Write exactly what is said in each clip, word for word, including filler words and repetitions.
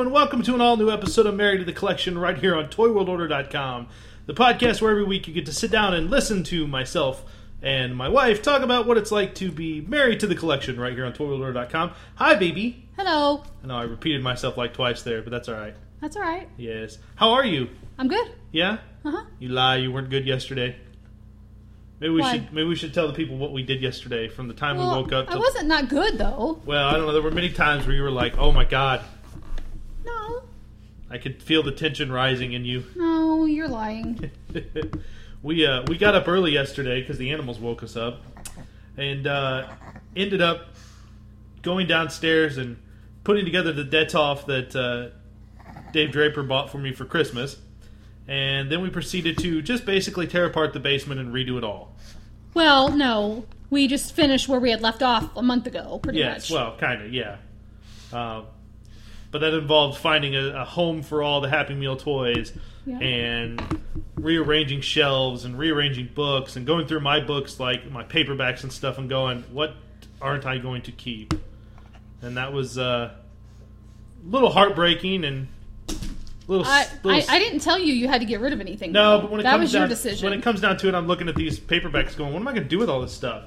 and welcome to an all-new episode of Married to the Collection right here on Toy World Order dot com, the podcast where every week you get to sit down and listen to myself and my wife talk about what it's like to be married to the collection right here on Toy World Order dot com. Hi, baby. Hello. I know I repeated myself like twice there, but that's all right. That's all right. Yes. How are you? I'm good. Yeah? Uh-huh. You lie, you weren't good yesterday. Maybe we Why? should maybe we should tell the people what we did yesterday from the time Well, we woke up. I Till, wasn't not good, though. well, I don't know. There were many times where you were like, "Oh my God." No. I could feel the tension rising in you. No, you're lying. we uh, we got up early yesterday because the animals woke us up, and uh, ended up going downstairs and putting together the Detolf that uh, Dave Draper bought for me for Christmas. And then we proceeded to just basically tear apart the basement and redo it all. Well, no. We just finished where we had left off a month ago, pretty Yes, much. well, kind of, yeah. Uh, but that involved finding a, a home for all the Happy Meal toys, Yeah. and rearranging shelves and rearranging books and going through my books, like my paperbacks and stuff, and going, what aren't I going to keep? And that was uh, a little heartbreaking and a little... I, little I, I didn't tell you you had to get rid of anything. No, though. but when it that comes was down, your decision. when it comes down to it, I'm looking at these paperbacks going, what am I going to do with all this stuff?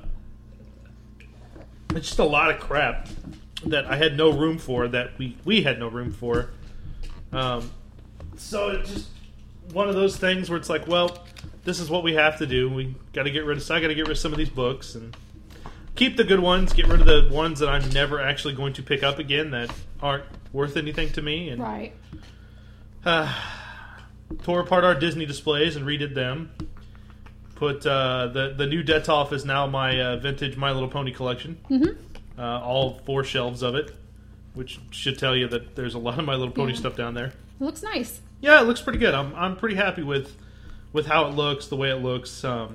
It's just a lot of crap that I had no room for, that we, we had no room for. Um, so it's just one of those things where it's like, well, this is what we have to do. We got to get rid of, I got to get rid of some of these books and keep the good ones, get rid of the ones that I'm never actually going to pick up again that aren't worth anything to me. And, right. Uh, tore apart our Disney displays and redid them. Put uh, the the new Detolf is now my uh, vintage My Little Pony collection. Mm-hmm. Uh, all four shelves of it, which should tell you that there's a lot of My Little Pony Yeah. stuff down there. It looks nice. Yeah, it looks pretty good. I'm I'm pretty happy with with how it looks, the way it looks. Um,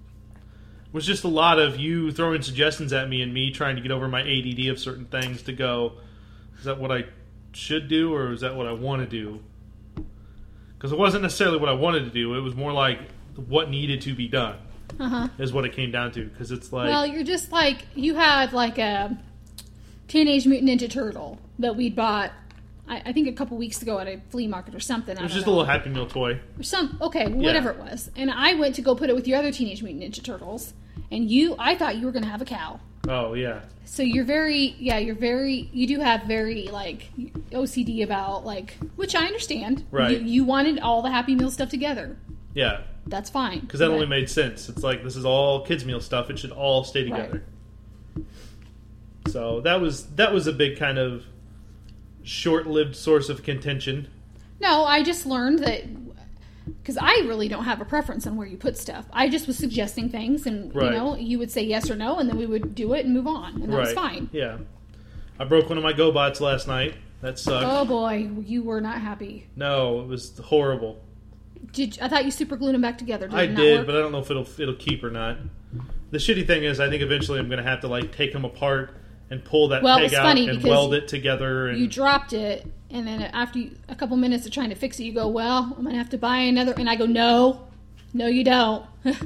it was just a lot of you throwing suggestions at me and me trying to get over my A D D of certain things to go, is that what I should do or is that what I want to do? Because it wasn't necessarily what I wanted to do. It was more like what needed to be done Uh-huh. is what it came down to. Because it's like... Well, you're just like, you had like a Teenage Mutant Ninja Turtle that we'd bought, I, I think a couple weeks ago at a flea market or something. it was just a little Happy Meal toy. Or some, okay, whatever Yeah. it was. And I went to go put it with your other Teenage Mutant Ninja Turtles. And you, I thought you were going to have a cow. Oh, yeah. So you're very, yeah, you're very, you do have very, like, O C D about, like, which I understand. Right. You, you wanted all the Happy Meal stuff together. Yeah. That's fine. Because that But- only made sense. It's like, this is all kids' meal stuff. It should all stay together. Right. So that was that was a big kind of short-lived source of contention. No, I just learned that, because I really don't have a preference on where you put stuff. I just was suggesting things, and, Right. you know, you would say yes or no, and then we would do it and move on. And that was fine. Yeah. I broke one of my GoBots last night. That sucked. Oh, boy, you were not happy. No, it was horrible. Did I thought you super glued them back together. Did I it not did, work? but I don't know if it'll it'll keep or not. The shitty thing is, I think eventually I'm going to have to like take them apart and pull that Well, it peg was out funny and because weld it together. And You dropped it, and then after you, a couple minutes of trying to fix it, you go, well, I'm going to have to buy another. And I go, no, no, you don't.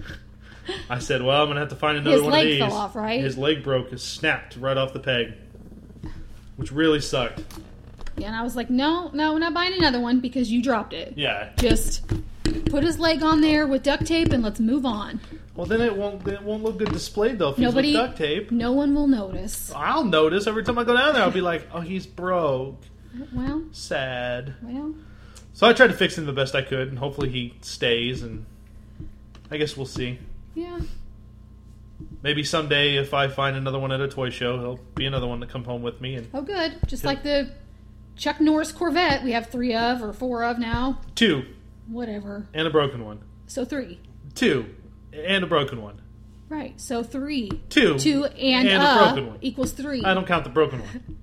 I said, well, I'm going to have to find another His one leg of these. fell off, right? His leg broke. It snapped right off the peg, which really sucked. Yeah, and I was like, no, no, we're not buying another one because you dropped it. Yeah. Just put his leg on there with duct tape and let's move on. Well, then it won't then it won't look good displayed though if Nobody, he's with duct tape. No one will notice. I'll notice every time I go down there. I'll be like, oh, he's broke. Well, Sad. well, So I tried to fix him the best I could, and hopefully he stays. And I guess we'll see. yeah. Maybe someday, if I find another one at a toy show, he'll be another one to come home with me. And Oh, good. Just Yeah. like the Chuck Norris Corvette we have three of or four of now. two, Whatever. and a broken one. So three. Two, and a broken one. Right. So three. Two, Two and, and a a, broken one. equals three. I don't count the broken one.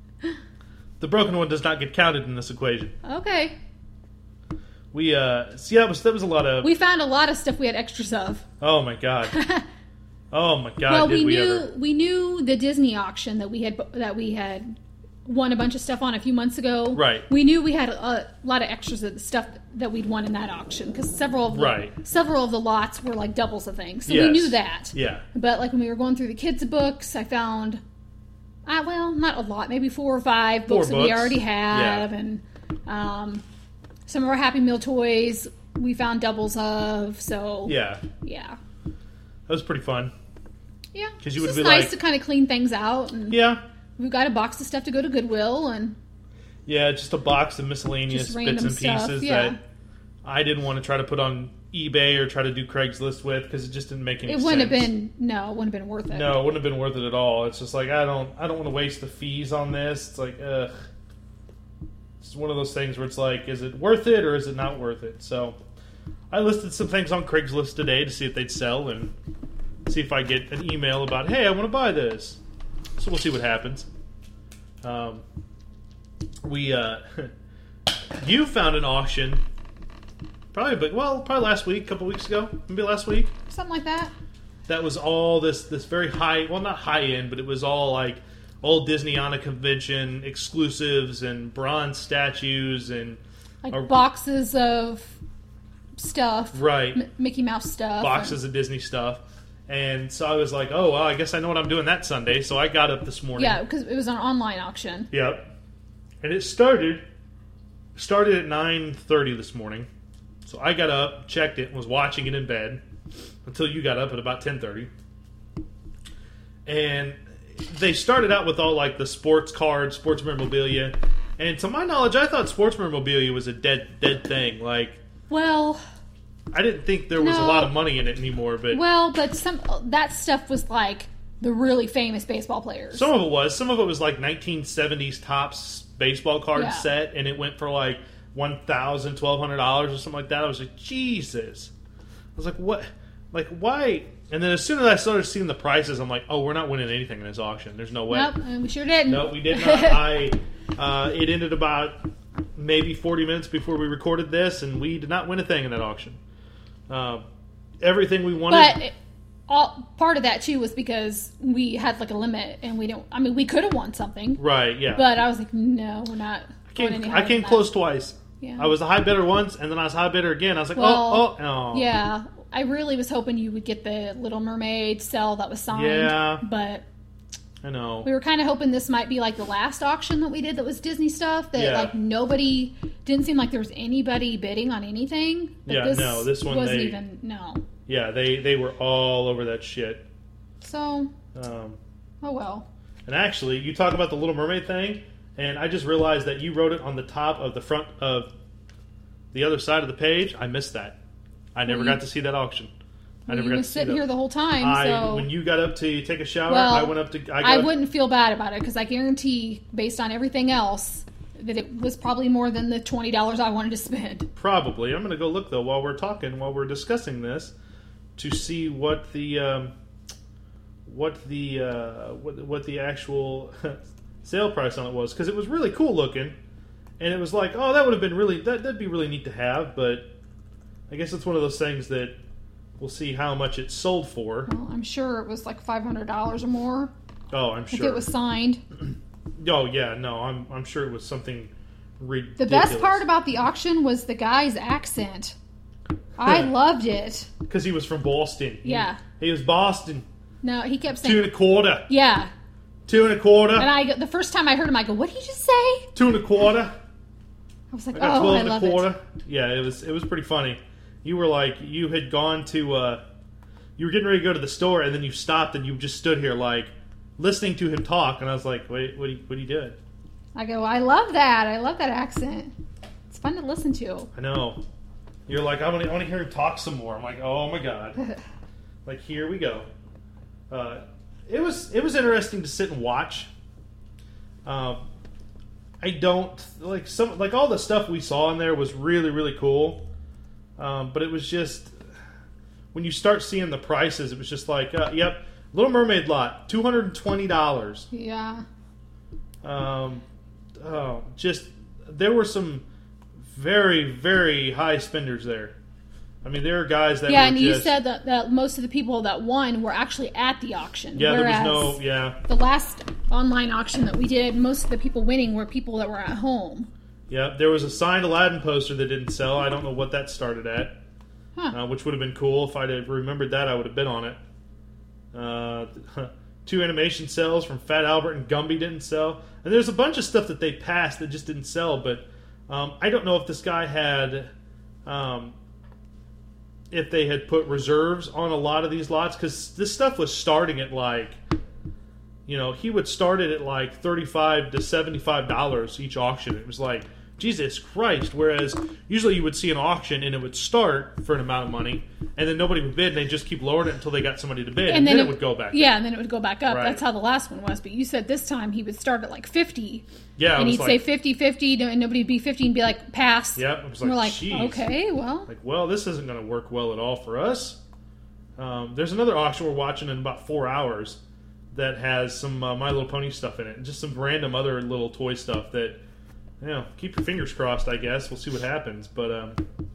The broken one does not get counted in this equation. Okay. We, uh, see, that was, that was a lot of... We found a lot of stuff we had extras of. Oh, my God. Oh, my God, well, did we, we, knew ever... we knew the Disney auction that we had that we had won a bunch of stuff on a few months ago. Right. We knew we had a, a lot of extras of the stuff that we'd won in that auction because several of the, Right. several of the lots were like doubles of things. So Yes. we knew that. Yeah. But like when we were going through the kids' books, I found Uh, well, not a lot. Maybe four or five Four books, that we books. already have, Yeah. and um, some of our Happy Meal toys we found doubles of. So Yeah, yeah, that was pretty fun. yeah. 'Cause you it's would just be nice like- to kind of clean things out, and Yeah, we've got a box of stuff to go to Goodwill, and yeah, just a box of miscellaneous Just bits random and stuff, pieces yeah. that I didn't want to try to put on eBay or try to do Craigslist with because it just didn't make any it sense. wouldn't have been no, it wouldn't have been worth it. No, it wouldn't have been worth it at all. It's just like I don't, I don't want to waste the fees on this. It's like, ugh. It's one of those things where it's like, is it worth it or is it not worth it? So, I listed some things on Craigslist today to see if they'd sell and see if I get an email about, hey, I want to buy this. So we'll see what happens. Um, we, uh, you found an auction. Probably, but well, probably last week, a couple weeks ago, maybe last week. Something like that. That was all this this very high, well, not high end, but it was all like old Disney on a convention exclusives and bronze statues and Like a- boxes of stuff, right M- Mickey Mouse stuff, boxes of Disney stuff. And so I was like, oh, well, I guess I know what I'm doing that Sunday. So I got up this and, morning. yeah, because it was an online auction. Yep. And it started started at nine thirty this morning. So I got up, checked it, and was watching it in bed until you got up at about ten thirty. And they started out with all like the sports cards, sports memorabilia. And to my knowledge, I thought sports memorabilia was a dead dead thing. Like Well, I didn't think there was a No. lot of money in it anymore, but well, but some that stuff was like the really famous baseball players. some of it was. Some of it was like nineteen seventies Topps baseball card Yeah. set, and it went for like one thousand dollars, twelve hundred dollars or something like that. I was like, Jesus. I was like, what? Like, why? And then as soon as I started seeing the prices, I'm like, oh, we're not winning anything in this auction. There's no way. Nope, and we sure didn't. No, we did not. I. Uh, it ended about maybe forty minutes before we recorded this, and we did not win a thing in that auction. Uh, everything we wanted. But it, all part of that too was because we had like a limit, and we don't. I mean, we could have won something, right, yeah. but I was like, no, we're not. I going came, any I higher came than close that. twice. Yeah. I was a high bidder once, and then I was high bidder again. I was like, Well, oh, oh, oh. Yeah, I really was hoping you would get the Little Mermaid cell that was signed. Yeah. But I know. we were kind of hoping this might be like the last auction that we did that was Disney stuff. That Yeah. like nobody didn't seem like there was anybody bidding on anything. But Yeah, this no, this one wasn't they- even no. Yeah, they, they were all over that shit. So Um, oh well. and actually, you talk about the Little Mermaid thing, and I just realized that you wrote it on the top of the front of the other side of the page. I missed that. I never Well, you- got to see that auction. I Well, never you got was to see sitting that. here the whole time. I, so when you got up to take a shower, Well, I went up to. I, got I up- wouldn't feel bad about it because I guarantee, based on everything else, that it was probably more than the twenty dollars I wanted to spend. Probably. I'm going to go look though while we're talking, while we're discussing this, to see what the um, what the uh, what, what the actual sale price on it was, because it was really cool looking, and it was like, oh, that would have been really that that'd be really neat to have, but I guess it's one of those things that we'll see how much it sold for. Well, I'm sure it was like five hundred dollars or more Oh, I'm if sure. it was signed. Oh yeah, no, I'm I'm sure it was something ridiculous. The best part about the auction was the guy's accent. I loved it. because he was from Boston. He- Yeah. he was Boston. No, he kept Two saying, and a quarter. yeah. Two and a quarter. And I, the first time I heard him, I go, what did he just say? Two and a quarter. I was like, I got oh, twelve I and a love quarter. it. Yeah, it was it was pretty funny. You were like you had gone to uh, you were getting ready to go to the store, and then you stopped and you just stood here like listening to him talk, and I was like, wait, what are you, what are you doing? I go, I love that. I love that accent. It's fun to listen to. I know. You're like, I want to I want to hear him talk some more. I'm like, oh my god. Like, here we go. Uh, it was it was interesting to sit and watch. Um, I don't like some like all the stuff we saw in there was really really cool, um, but it was just when you start seeing the prices, it was just like, uh, yep, Little Mermaid lot, two hundred and twenty dollars. Yeah. Um, oh, just there were some very very high spenders there. I mean, there are guys that Yeah, were and you just, said that, that most of the people that won were actually at the auction. yeah, there whereas was no yeah. the last online auction that we did, most of the people winning were people that were at home. Yeah, there was a signed Aladdin poster that didn't sell. I don't know what that started at, Huh. uh, which would have been cool. If I'd have remembered that, I would have been on it. Uh, two animation cells from Fat Albert and Gumby didn't sell. And there's a bunch of stuff that they passed that just didn't sell. But um, I don't know if this guy had... Um, if they had put reserves on a lot of these lots. Because this stuff was starting at like... You know, he would start it at like thirty-five to seventy-five dollars each auction. It was like, Jesus Christ. Whereas usually you would see an auction and it would start for an amount of money and then nobody would bid and they'd just keep lowering it until they got somebody to bid. And, and then, then it, it would go back Yeah, up. and then it would go back up. Right. That's how the last one was. But you said this time he would start at like fifty. Yeah, and he'd like, say fifty fifty and nobody would be fifty and be like, pass. Yep. It was and like, we're like, geez. okay, well. Like, well, this isn't going to work well at all for us. Um, there's another auction we're watching in about four hours that has some uh, My Little Pony stuff in it. And just some random other little toy stuff that, you know, keep your fingers crossed, I guess. We'll see what happens. But, um,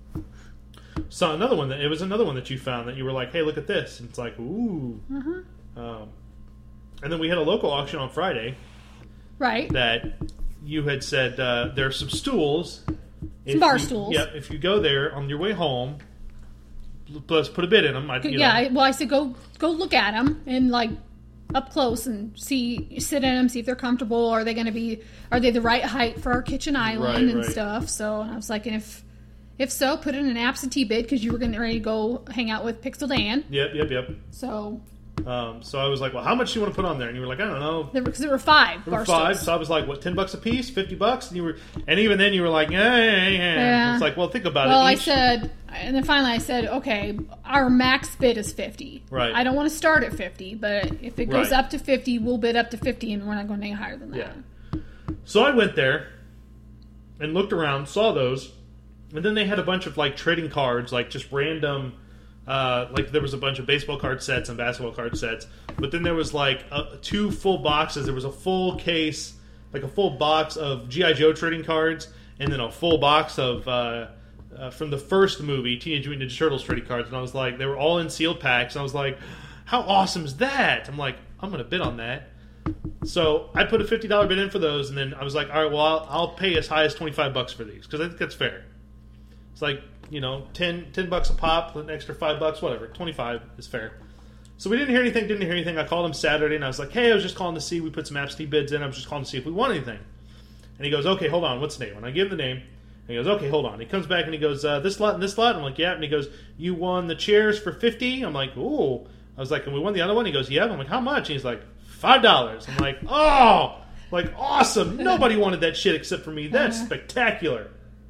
saw another one that, it was another one that you found that you were like, hey, look at this. And it's like, ooh. Mm-hmm. Um, and then we had a local auction on Friday. Right. That you had said uh, there are some stools. Some bar you, stools. Yep. If you go there on your way home, let's put a bid in them. I, you yeah, know. I, well, I said go go look at them and, like, up close and see, sit in them, see if they're comfortable. Are they going to be, are they the right height for our kitchen island right, and right. stuff? So I was like, and if if so, put in an absentee bid because you were getting ready to go hang out with Pixel Dan. Yep, yep, yep. So, um, so I was like, well, how much do you want to put on there? And you were like, I don't know. There were, cause there were five. There were five. So I was like, what, ten bucks a piece, fifty bucks? And you were, and even then you were like, yeah, yeah, yeah. Yeah. It's like, well, think about well, it. I Each, said, and then finally I said, okay, our max bid is fifty. Right. I don't want to start at fifty, but if it goes Right. up to fifty, we'll bid up to fifty, and we're not going to any higher than that. Yeah. So I went there and looked around, saw those, and then they had a bunch of like trading cards, like just random. Uh, like there was a bunch of baseball card sets and basketball card sets, but then there was like a, two full boxes. There was a full case, like a full box of G I. Joe trading cards, and then a full box of uh, uh, from the first movie, Teenage Mutant Ninja Turtles trading cards. And I was like, they were all in sealed packs. And I was like, how awesome is that? I'm like, I'm gonna bid on that. So I put a fifty dollars bid in for those, and then I was like, all right, well, I'll, I'll pay as high as twenty-five bucks for these because I think that's fair. It's like, you know, ten, ten bucks a pop, an extra five bucks, whatever. twenty-five is fair. So we didn't hear anything, didn't hear anything. I called him Saturday, and I was like, hey, I was just calling to see. We put some absentee bids in. I was just calling to see if we won anything. And he goes, okay, hold on. What's the name? And I give him the name. And he goes, okay, hold on. He comes back, and he goes, uh, this lot and this lot. I'm like, yeah. And he goes, you won the chairs for fifty. I'm like, ooh. I was like, and we won the other one? He goes, yeah. I'm like, how much? And he's like, five dollars. I'm like, oh, like, awesome. Nobody wanted that shit except for me. That's spectacular.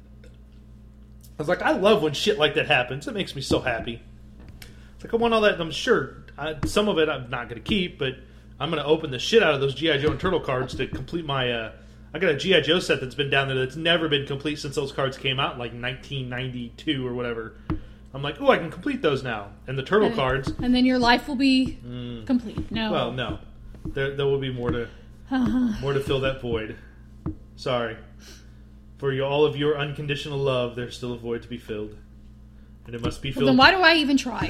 I was like, I love when shit like that happens. It makes me so happy. It's like, I want all that. I'm sure I, some of it I'm not going to keep, but I'm going to open the shit out of those G I. Joe and Turtle cards to complete my... Uh, I got a G I. Joe set that's been down there that's never been complete since those cards came out in like nineteen ninety-two or whatever. I'm like, oh, I can complete those now. And the Turtle and, cards... And then your life will be mm, complete. No. Well, no. There, there will be more to more to fill that void. Sorry. For you, all of your unconditional love, there's still a void to be filled. And it must be filled... Well, then why do I even try?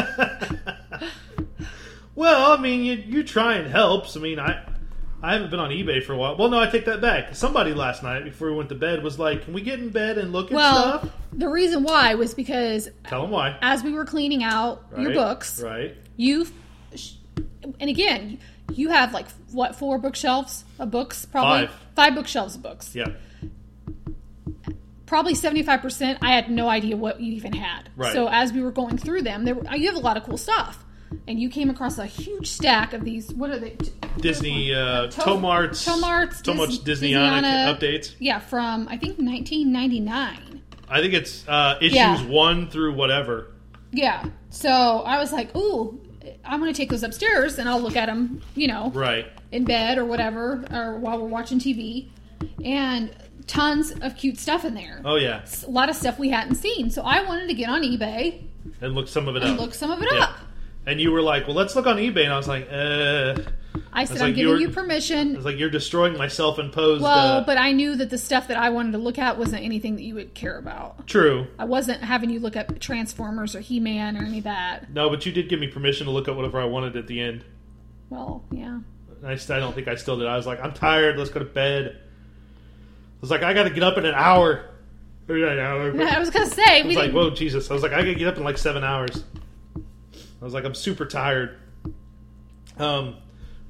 Well, I mean, you, you try and helps. I mean, I I haven't been on eBay for a while. Well, no, I take that back. Somebody last night, before we went to bed, was like, can we get in bed and look at well, stuff? The reason why was because... Tell them why. As we were cleaning out Right, your books, right. you... And again, you have like, what, four bookshelves of books? Probably Five. Five bookshelves of books. Yeah. Probably seventy-five percent, I had no idea what you even had. Right. So as we were going through them, there were, you have a lot of cool stuff. And you came across a huge stack of these, what are they? Disney, uh, To- Tomarts. Tomarts. So much Dis- Disneyonic Disneyana- updates. Yeah, from, I think, nineteen ninety-nine. I think it's uh, issues Yeah. one through whatever. Yeah. So I was like, ooh, I'm going to take those upstairs and I'll look at them, you know, Right. in bed or whatever, or while we're watching T V. And tons of cute stuff in there. Oh, yeah. A lot of stuff we hadn't seen. So I wanted to get on eBay And look some of it and up. look some of it Yeah. up. And you were like, well, let's look on eBay. And I was like, uh... I said, was I'm like, giving you're- you I permission. was like, you're destroying my self-imposed... Well, uh, but I knew that the stuff that I wanted to look at wasn't anything that you would care about. True. I wasn't having you look up Transformers or He-Man or any of that. No, but you did give me permission to look up whatever I wanted at the end. Well, yeah. And I, st- I don't think I still did. I was like, I'm tired. Let's go to bed. I was like, I got to get up in an hour. I I was going to say, was we like, didn't... whoa, Jesus. I was like, I got to get up in like seven hours. I was like, I'm super tired. Um,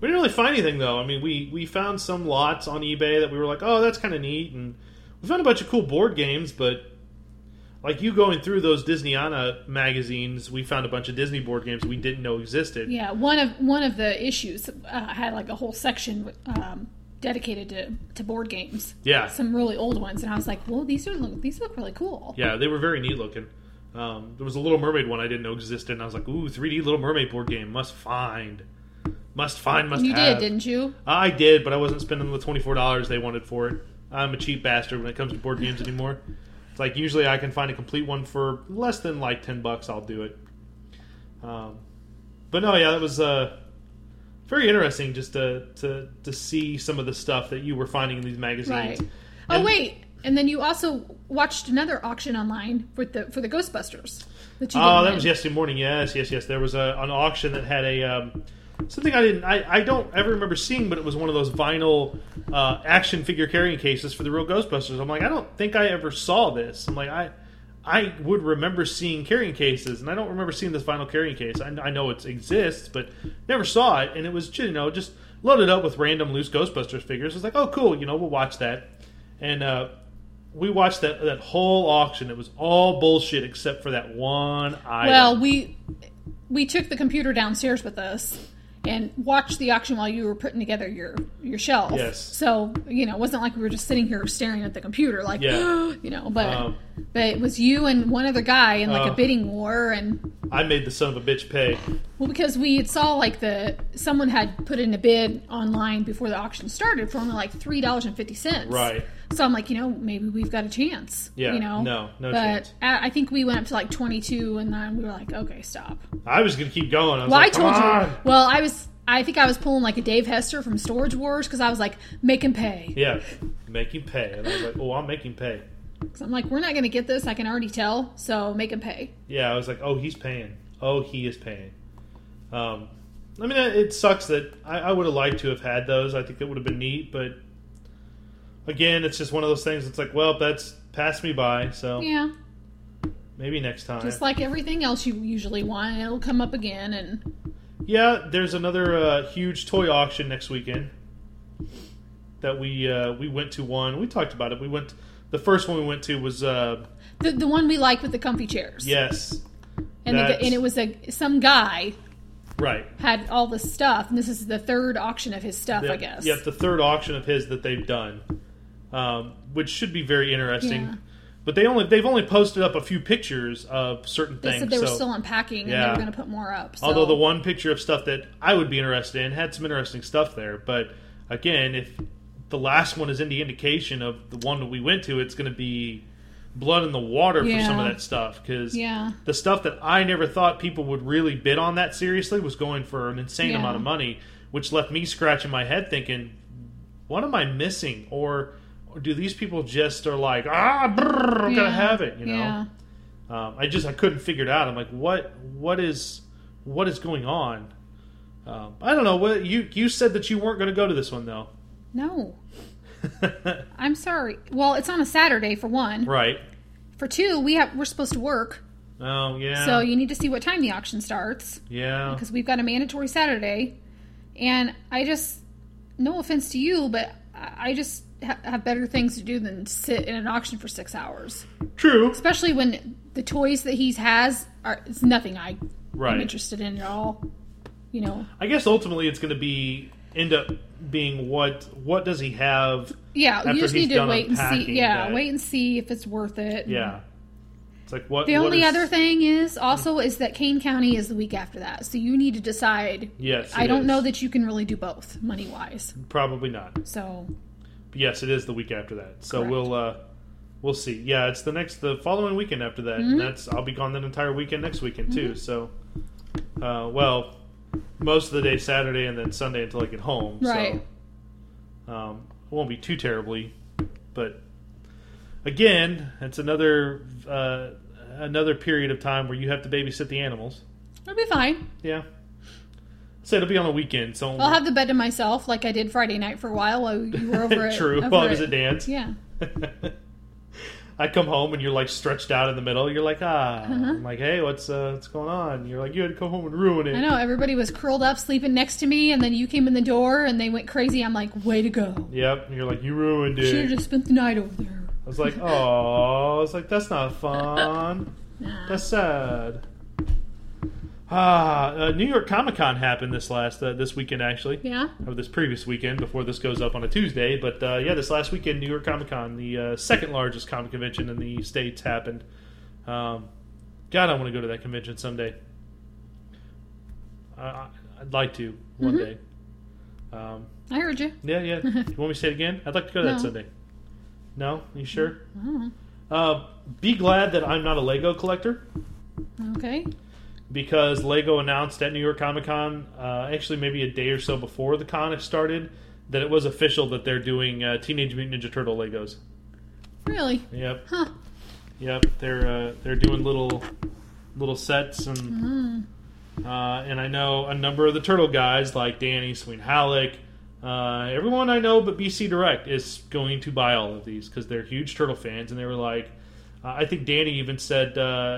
We didn't really find anything, though. I mean, we, we found some lots on eBay that we were like, oh, that's kind of neat. And we found a bunch of cool board games, but like you going through those Disneyana magazines, we found a bunch of Disney board games we didn't know existed. Yeah, one of one of the issues uh, had like a whole section um, dedicated to, to board games. Yeah. Some really old ones. And I was like, well, these are these look really cool. Yeah, they were very neat looking. Um, there was a Little Mermaid one I didn't know existed, and I was like, ooh, three D Little Mermaid board game. Must find. Must find, must you have. did, didn't you? I did, but I wasn't spending the twenty-four dollars they wanted for it. I'm a cheap bastard when it comes to board games anymore. It's like usually I can find a complete one for less than like ten bucks. I'll do it. Um, but no, yeah, that was uh, very interesting just to, to to see some of the stuff that you were finding in these magazines. Right. Oh, And- wait. And then you also watched another auction online for the for the Ghostbusters. That you Oh, didn't that win. was yesterday morning. Yes, yes, yes. There was a, an auction that had a um, something I didn't. I, I don't ever remember seeing, but it was one of those vinyl uh, action figure carrying cases for the real Ghostbusters. I'm like, I don't think I ever saw this. I'm like, I I would remember seeing carrying cases, and I don't remember seeing this vinyl carrying case. I, I know it exists, but never saw it. And it was you know just loaded up with random loose Ghostbusters figures. I was like, oh, cool. You know, we'll watch that. And uh, we watched that that whole auction. It was all bullshit except for that one item. Well, we we took the computer downstairs with us and watched the auction while you were putting together your your shelf. Yes. So you know, it wasn't like we were just sitting here staring at the computer, like Yeah. you know. But Um, but it was you and one other guy in like uh, a bidding war, and I made the son of a bitch pay. well, because we had saw like the someone had put in a bid online before the auction started for only like three dollars and fifty cents. Right. So I'm like, you know, maybe we've got a chance. Yeah, You know. no, no but chance. I I think we went up to like twenty-two, and then we were like, okay, stop. I was going to keep going. I was Well, like, I told come you. on. Well, I was. I think I was pulling like a Dave Hester from Storage Wars because I was like, make him pay. Yeah, make him pay. And I was like, oh, I'll make him pay. So I'm like, we're not going to get this. I can already tell. So make him pay. Yeah, I was like, oh, he's paying. Oh, he is paying. Um, I mean, it sucks that I, I would have liked to have had those. I think it would have been neat, but again, it's just one of those things. It's like, well, that's passed me by, so Yeah. maybe next time. Just like everything else you usually want, it'll come up again. And Yeah, there's another uh, huge toy auction next weekend that we uh, we went to one. We talked about it. We went. The first one we went to was uh, the the one we like with the comfy chairs. yes, And the, that's- and it was a some guy right. had all the stuff, and this is the third auction of his stuff, The- I guess. Yep, the third auction of his that they've done, um, which should be very interesting. Yeah. But they only they've only posted up a few pictures of certain They things. said they were so, still unpacking, and they Yeah. were going to put more up. So. although the one picture of stuff that I would be interested in had some interesting stuff there. But again, if the last one is any indication of the one that we went to, it's going to be blood in the water for some of Yeah. that stuff. Because Yeah. the stuff that I never thought people would really bid on that seriously was going for an insane Yeah. amount of money, which left me scratching my head thinking, what am I missing? Or, or do these people just are like, ah, brrr, I'm Yeah. gonna have it, you know? Yeah. Um, I just I couldn't figure it out. I'm like, what what is what is going on? Um, I don't know. What you you said that you weren't going to go to this one though. No. I'm sorry. Well, it's on a Saturday for one. Right. For two, we have we're supposed to work, Oh yeah. so you need to see what time the auction starts yeah. because we've got a mandatory Saturday. And I just, no offense to you, but I I just ha- have better things to do than sit in an auction for six hours. True. Especially when the toys that he has are it's nothing I Right. am interested in at all. You know. I guess ultimately it's going to be end up being what what does he have? Yeah, after you just he's need to done wait and see. unpacking Yeah, that- wait and see if it's worth it. Yeah. It's like what The what only is- other thing is also is that Kane County is the week after that, so you need to decide. Yes, I it don't is. know that you can really do both money wise. Probably not. So But yes, it is the week after that. So Correct. we'll uh, we'll see. Yeah, it's the next the following weekend after that. Mm-hmm. And that's I'll be gone that entire weekend next weekend too. So uh, well, most of the day Saturday and then Sunday until I get home. Right. So um, it won't be too terribly, but again, it's another uh, another period of time where you have to babysit the animals. it'll be fine. Yeah. So it'll be on the weekend. So I'll have the bed to myself, like I did Friday night for a while while you were over at true. over While I was at dance. Yeah. I come home and you're like stretched out in the middle. You're like, ah. Uh-huh. I'm like, hey, what's uh, what's going on? And you're like, you had to come home and ruin it. I know, everybody was curled up sleeping next to me, and then you came in the door and they went crazy. I'm like, way to go. Yep. And you're like, you ruined it. Should have just spent the night over there. I was like, oh. I was like, that's not fun. Nah. That's sad. Ah, uh, New York Comic Con happened this last uh, this weekend actually. Yeah? Or this previous weekend before this goes up on a Tuesday. But uh, yeah, this last weekend, New York Comic Con, the uh, second largest comic convention in the States, happened. Um, God, I want to go to that convention someday. I, I'd like to one Mm-hmm. day. Um, I heard you. yeah, yeah. You want me to say it again? I'd like to go to that No. someday. No? You sure? I don't Uh, be glad that I'm not a Lego collector. know. Okay. Because Lego announced at New York Comic Con, uh, actually maybe a day or so before the con started, that it was official that they're doing uh, Teenage Mutant Ninja Turtle Legos. Really? Yep, Huh. yep. They're uh, they're doing little little sets, and Mm. uh, and I know a number of the Turtle guys like Danny, Sween Halleck, uh, everyone I know but B C Direct is going to buy all of these because they're huge Turtle fans, and they were like, uh, I think Danny even said. Uh,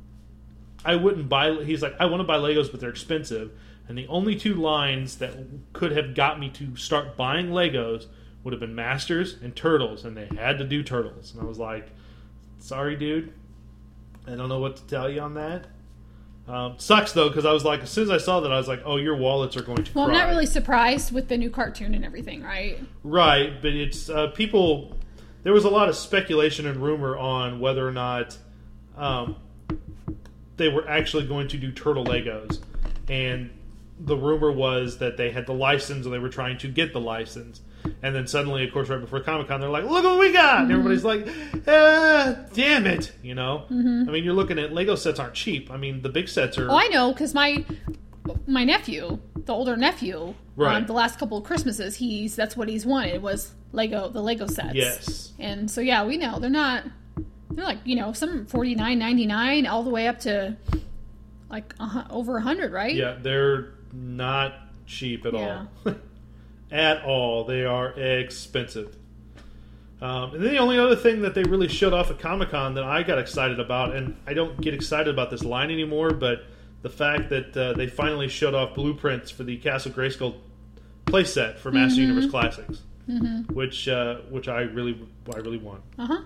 I wouldn't buy. He's like, I want to buy Legos, but they're expensive. And the only two lines that could have got me to start buying Legos would have been Masters and Turtles, and they had to do Turtles. And I was like, sorry, dude. I don't know what to tell you on that. Um, sucks though, because I was like, as soon as I saw that, I was like, oh, your wallets are going to. Well, cry. I'm not really surprised with the new cartoon and everything, right? Right, but it's uh, people. There was a lot of speculation and rumor on whether or not. Um, they were actually going to do Turtle Legos. And the rumor was that they had the license or they were trying to get the license. And then suddenly, of course, right before Comic-Con, they're like, look what we got! Mm-hmm. And everybody's like, ah, damn it! You know? Mm-hmm. I mean, you're looking at Lego sets aren't cheap. I mean, the big sets are... Oh, I know, because my my nephew, the older nephew, Right. um, the last couple of Christmases, he's that's what he's wanted was Lego, the Lego sets. Yes. And so, yeah, we know. They're not... They're like, you know, some forty-nine ninety-nine all the way up to like uh, over one hundred, right? Yeah, they're not cheap at Yeah. all. At all. They are expensive. Um, and then the only other thing that they really showed off at Comic-Con that I got excited about, and I don't get excited about this line anymore, but the fact that uh, they finally showed off blueprints for the Castle Grayskull playset for Master Mm-hmm. Universe Classics, Mm-hmm. which uh, which I really I really want, Uh-huh.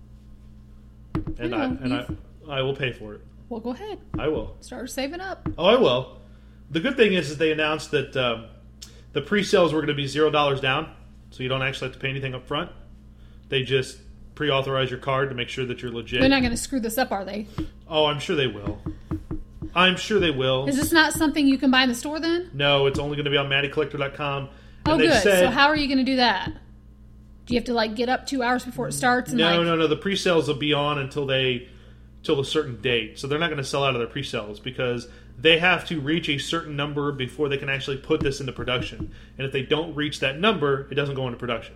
and I I know, and I you've- I will pay for it. Well, go ahead. I will. Start saving up. Oh, I will. The good thing is, is they announced that um, the pre-sales were going to be zero dollars down, so you don't actually have to pay anything up front. They just pre-authorize your card to make sure that you're legit. They're not going to screw this up, are they? Oh, I'm sure they will. I'm sure they will. Is this not something you can buy in the store then? No, it's only going to be on Matty Collector dot com. Oh, they good. said- So how are you going to do that? Do you have to like get up two hours before it starts? And, No, like, no, no. The pre-sales will be on until they, till a certain date. So they're not going to sell out of their pre-sales because they have to reach a certain number before they can actually put this into production. And if they don't reach that number, it doesn't go into production.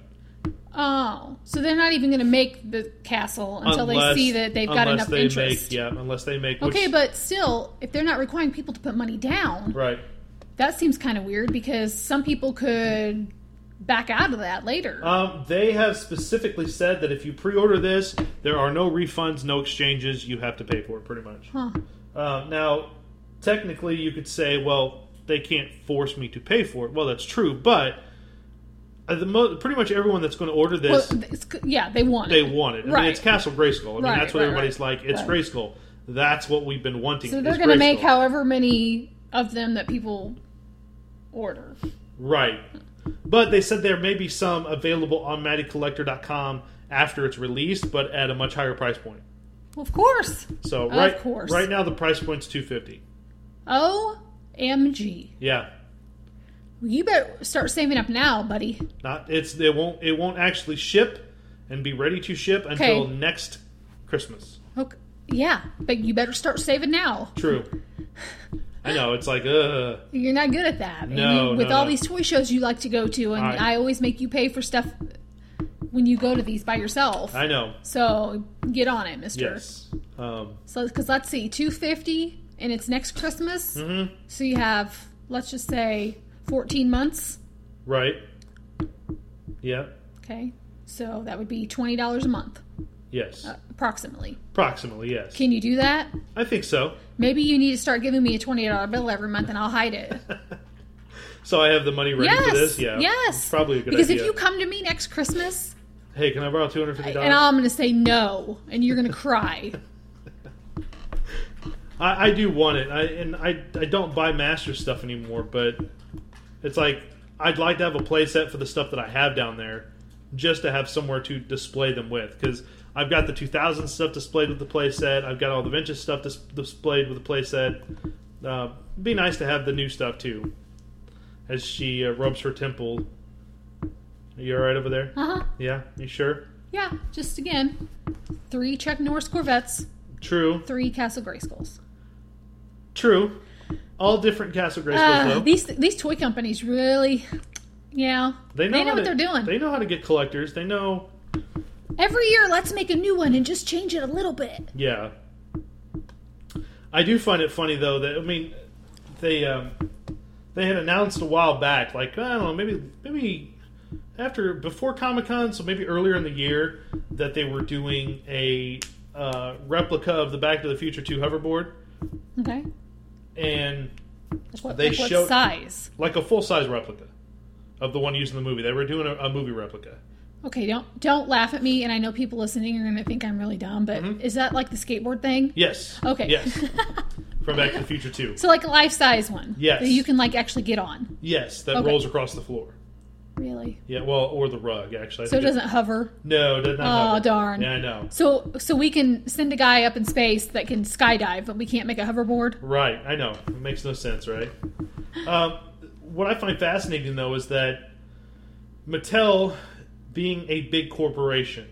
Oh, so they're not even going to make the castle until Unless- they see that they've got unless enough they interest. Make, yeah, unless they make. Okay, which- but still, if they're not requiring people to put money down, right. that seems kind of weird because some people could back out of that later. Um, they have specifically said that if you pre-order this, there are no refunds, no exchanges. You have to pay for it, pretty much. huh. Um, now, technically, you could say, well, they can't force me to pay for it. Well, that's true, but uh, the mo- pretty much everyone that's going to order Well, this, it's, yeah, they want they it. want it. I Right. mean, it's Castle Grayskull. I mean, Right, that's what right, everybody's right. like. It's Right. Grayskull. That's what we've been wanting. So they're is going to make Grayskull. however many of them that people order. Right. But they said there may be some available on Matty Collector dot com after it's released, but at a much higher price point. Well, of course. So Of right, course. right now the price point's two hundred fifty dollars. O M G. Yeah. Well, you better start saving up now, buddy. Not it's it won't it won't actually ship and be ready to ship until Okay. next Christmas. Okay. Yeah, but you better start saving now. True. I know it's like uh You're not good at that. And No, you, with no, all no. these toy shows you like to go to, and I- I, always make you pay for stuff when you go to these by yourself. I know. So get on it, Mister. Yes. Um, So because let's see, two fifty, and it's next Christmas. mhm. So you have, let's just say, fourteen months. Right. Yeah. Okay, so that would be twenty dollars a month. Yes. Uh, approximately. Approximately, yes. Can you do that? I think so. Maybe you need to start giving me a twenty dollars bill every month and I'll hide it. So I have the money ready yes. for this? Yeah. Yes. It's probably a good because idea. Because if you come to me next Christmas... Hey, can I borrow two hundred fifty dollars? And I'm going to say no, and you're going to cry. I, I do want it, I, and I I don't buy Master stuff anymore, but it's like, I'd like to have a playset for the stuff that I have down there, just to have somewhere to display them with, because I've got the two thousand stuff displayed with the playset, I've got all the vintage stuff dis- displayed with the playset. Uh, it'd be nice to have the new stuff, too, as she uh, rubs her temple. Are you alright over there? Uh-huh. Yeah? You sure? Yeah, just again, three Chuck Norris Corvettes. True. Three Castle Grayskulls. True. All different Castle Grayskulls, uh, though. These these toy companies really, yeah, They know, they know what to, they're doing. They know how to get collectors. They know... Every year, let's make a new one and just change it a little bit. Yeah. I do find it funny, though, that, I mean, they um, they had announced a while back, like, I don't know, maybe maybe after, before Comic-Con, so maybe earlier in the year, that they were doing a uh, replica of the Back to the Future two hoverboard. Okay. And Like what, they like what showed... size? Like a full-size replica of the one used in the movie. They were doing a, a movie replica. Okay, don't don't laugh at me, and I know people listening are going to think I'm really dumb, but Mm-hmm. is that like the skateboard thing? Yes. Okay. Yes. From Back to the Future two. So like a life-size one? Yes. That you can like actually get on? Yes, that Okay. rolls across the floor. Really? Yeah, well, or the rug, actually. I So it think doesn't hover? No, it does not Oh, hover. darn. Yeah, I know. So so we can send a guy up in space that can skydive, but we can't make a hoverboard? Right, I know. It makes no sense, right? um, what I find fascinating, though, is that Mattel, being a big corporation,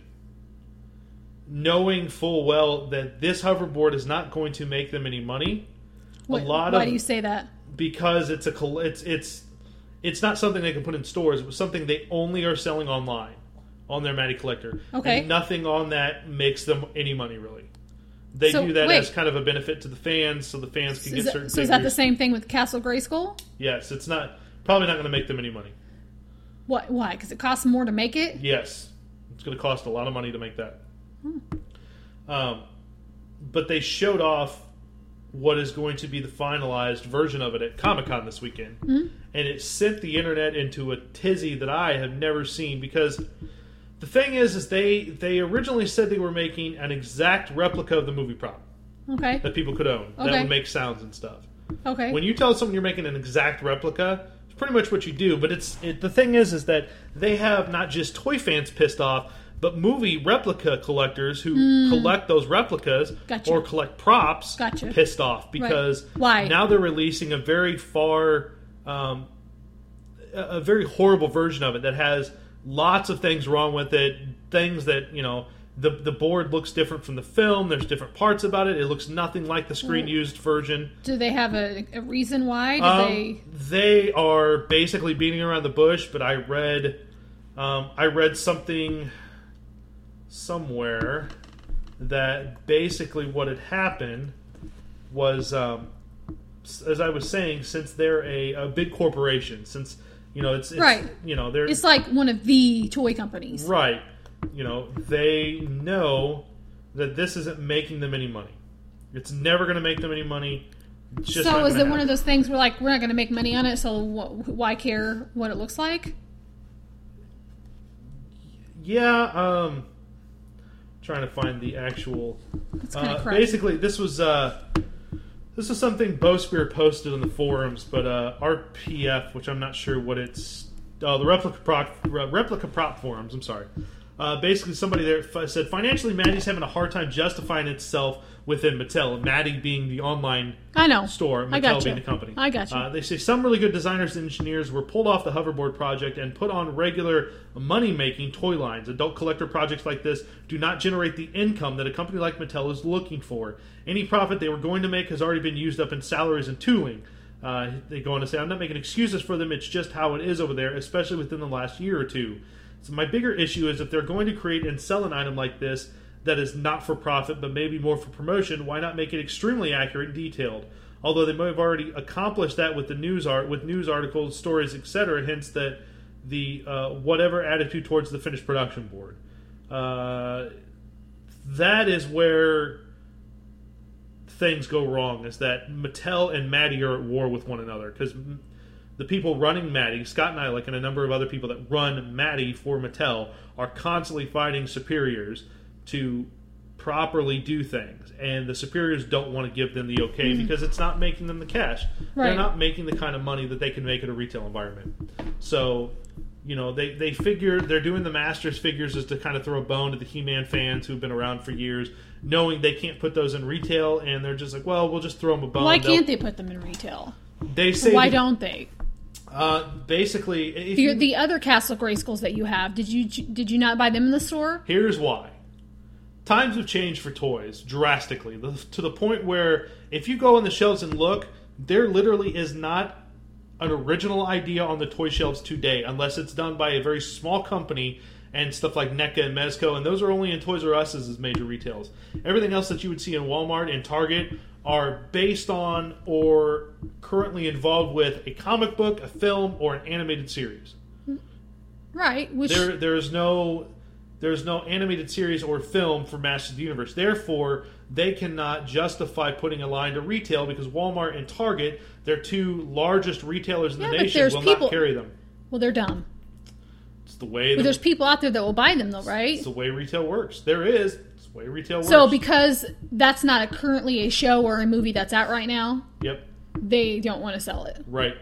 knowing full well that this hoverboard is not going to make them any money, What, a lot why of do you say that? because it's a col- it's it's it's not something they can put in stores. It was something they only are selling online on their Matty Collector. Okay. And nothing on that makes them any money, really. They So, do that wait. as kind of a benefit to the fans, so the fans can So get is, that, certain so is that the figures. same thing with Castle Grayskull? Yes, it's not probably not going to make them any money. What? Why? Because it costs more to make it? Yes, it's going to cost a lot of money to make that. Hmm. Um, but they showed off what is going to be the finalized version of it at Comic-Con this weekend, Hmm? and it sent the internet into a tizzy that I have never seen. Because the thing is, is they they originally said they were making an exact replica of the movie prop Okay. that people could own that Okay. would make sounds and stuff. Okay. When you tell someone you're making an exact replica, it's pretty much what you do. But it's it, the thing is, is that they have not just toy fans pissed off, but movie replica collectors who collect those replicas Gotcha. or collect props Gotcha. pissed off because Why? now they're releasing a very far, um, a a very horrible version of it that has lots of things wrong with it. Things that, you know, the the board looks different from the film. There's different parts about it. It looks nothing like the screen used version. Do they have a, a reason why? Do Um, they? they are basically beating around the bush, but I read, um, I read something somewhere that basically what had happened was, um, as I was saying, since they're a, a big corporation, since you know it's, it's Right. you know they're It's like one of the toy companies. right, you know they know that this isn't making them any money. It's never going to make them any money. It's just So not is gonna it one of happen. those things where like we're not going to make money on it, so wh- why care what it looks like? Yeah, um, trying to find the actual. That's kind Uh, of crazy. basically, this was uh, this is something Bowspear posted on the forums, but uh, R P F, which I'm not sure what it's. Oh, the replica prop, replica prop forums. I'm sorry. Uh, basically, somebody there f- said financially, Matty's having a hard time justifying itself within Mattel. Matty being the online I know. store, I Mattel gotcha. being the company. I gotcha. Uh, they say some really good designers and engineers were pulled off the hoverboard project and put on regular money-making toy lines. Adult collector projects like this do not generate the income that a company like Mattel is looking for. Any profit they were going to make has already been used up in salaries and tooling. Uh, they go on to say, I'm not making excuses for them, it's just how it is over there, especially within the last year or two. So my bigger issue is if they're going to create and sell an item like this that is not for profit but maybe more for promotion, why not make it extremely accurate and detailed? Although they may have already accomplished that with the news art, with news articles, stories, et cetera. Hence that the uh, whatever attitude towards the finished production board. Uh, that is where things go wrong, is that Mattel and Matty are at war with one another, because the people running Matty, Scott Nylick and a number of other people that run Matty for Mattel, are constantly fighting superiors to properly do things, and the superiors don't want to give them the okay mm. because it's not making them the cash. Right. They're not making the kind of money that they can make in a retail environment. So, you know, they, they figure they're doing the Masters figures is to kind of throw a bone to the He-Man fans who've been around for years, knowing they can't put those in retail, and they're just like, well, we'll just throw them a bone. Why can't They'll, they put them in retail? They say why that, don't they? Uh, basically, if the, you, the other Castle Grayskulls that you have, did you did you not buy them in the store? Here's why. Times have changed for toys drastically, to the point where if you go on the shelves and look, there literally is not an original idea on the toy shelves today, unless it's done by a very small company and stuff like NECA and Mezco, and those are only in Toys R Us as major retails. Everything else that you would see in Walmart and Target are based on or currently involved with a comic book, a film, or an animated series. Right. Which... There, there's no... There's no animated series or film for Masters of the Universe. Therefore, they cannot justify putting a line to retail because Walmart and Target, their two largest retailers in yeah, the nation, will people... not carry them. Well, they're dumb. It's the way... But the... there's people out there that will buy them, though, right? It's the way retail works. There is. It's the way retail works. So because that's not a, currently a show or a movie that's out right now, yep, they don't want to sell it. Right.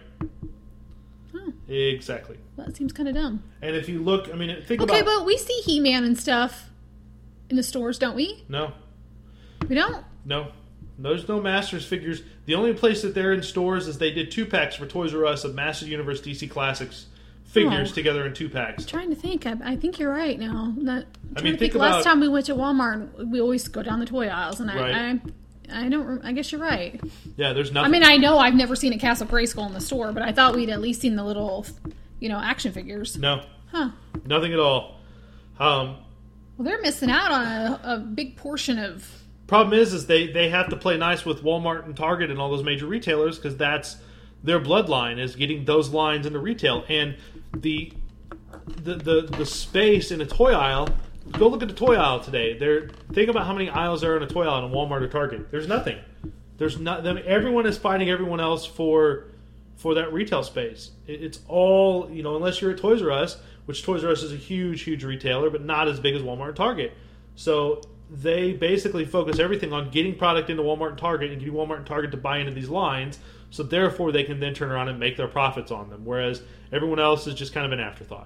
Huh. Exactly. Well, that seems kind of dumb. And if you look, I mean, think okay, about... Okay, but we see He-Man and stuff in the stores, don't we? No. We don't? No. There's no Masters figures. The only place that they're in stores is they did two packs for Toys R Us of Masters Universe D C Classics figures oh. together in two packs. I'm trying to think. I, I think you're right now. I'm not, I'm I mean, think, think about... Last time we went to Walmart, we always go down the toy aisles, and I... Right. I I don't. I guess you're right. Yeah, there's nothing. I mean, I know I've never seen a Castle Grayskull in the store, but I thought we'd at least seen the little, you know, action figures. No. Huh. Nothing at all. Um, well, they're missing out on a, a big portion of... Problem is, is they, they have to play nice with Walmart and Target and all those major retailers because that's their bloodline, is getting those lines into retail. And the the the, the space in a toy aisle... Go look at the toy aisle today. There, think about how many aisles there are in a toy aisle in Walmart or Target. There's nothing. There's not. I mean, everyone is fighting everyone else for for that retail space. It, it's all, you know, unless you're at Toys R Us, which Toys R Us is a huge, huge retailer, but not as big as Walmart and Target. So they basically focus everything on getting product into Walmart and Target and getting Walmart and Target to buy into these lines. So therefore, they can then turn around and make their profits on them. Whereas everyone else is just kind of an afterthought.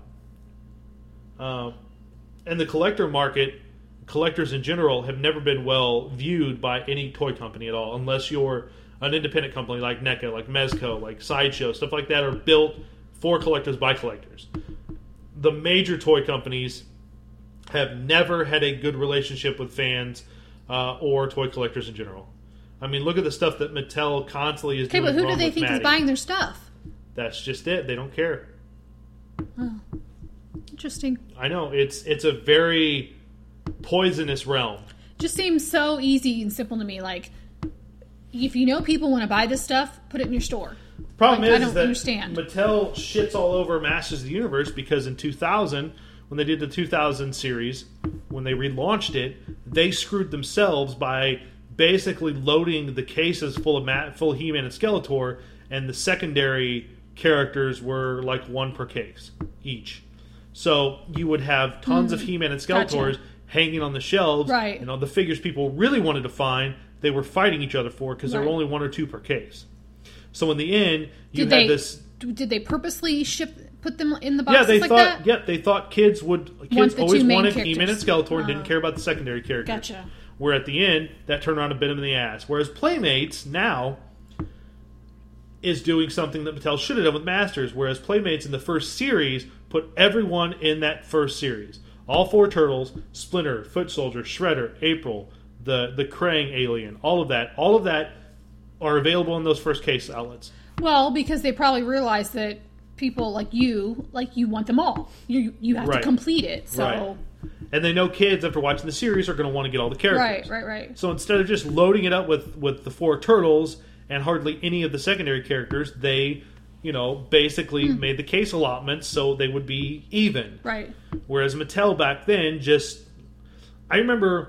Um. And the collector market, collectors in general, have never been well viewed by any toy company at all, unless you're an independent company like NECA, like Mezco, like Sideshow, stuff like that are built for collectors by collectors. The major toy companies have never had a good relationship with fans uh, or toy collectors in general. I mean, look at the stuff that Mattel constantly is okay, doing. Okay, but who wrong do they with think Matty. is buying their stuff? That's just it. They don't care. Oh. Interesting. I know. It's it's a very poisonous realm. Just seems so easy and simple to me. Like, if you know people want to buy this stuff, put it in your store. Problem like, is, I don't is that understand. Mattel shits all over Masters of the Universe because in two thousand, when they did the two thousand series, when they relaunched it, they screwed themselves by basically loading the cases full of Ma- full of He-Man and Skeletor, and the secondary characters were like one per case each. So you would have tons mm, of He-Man and Skeletors gotcha. hanging on the shelves. Right. You know, the figures people really wanted to find, they were fighting each other for because right. there were only one or two per case. So in the end, you did had they, this... Did they purposely ship put them in the boxes yeah, they like thought, that? Yeah, they thought kids would... Kids always wanted characters. He-Man and Skeletor uh, and didn't care about the secondary characters. Gotcha. Where at the end, that turned around and bit them in the ass. Whereas Playmates now is doing something that Mattel should have done with Masters, whereas Playmates in the first series put everyone in that first series. All four Turtles, Splinter, Foot Soldier, Shredder, April, the, the Krang alien, all of that. All of that are available in those first case outlets. Well, because they probably realized that people like you, like you want them all. You you have right. to complete it. So. Right. And they know kids, after watching the series, are going to want to get all the characters. Right, right, right. So instead of just loading it up with, with the four Turtles and hardly any of the secondary characters, they, you know, basically mm. made the case allotments so they would be even. Right. Whereas Mattel back then just... I remember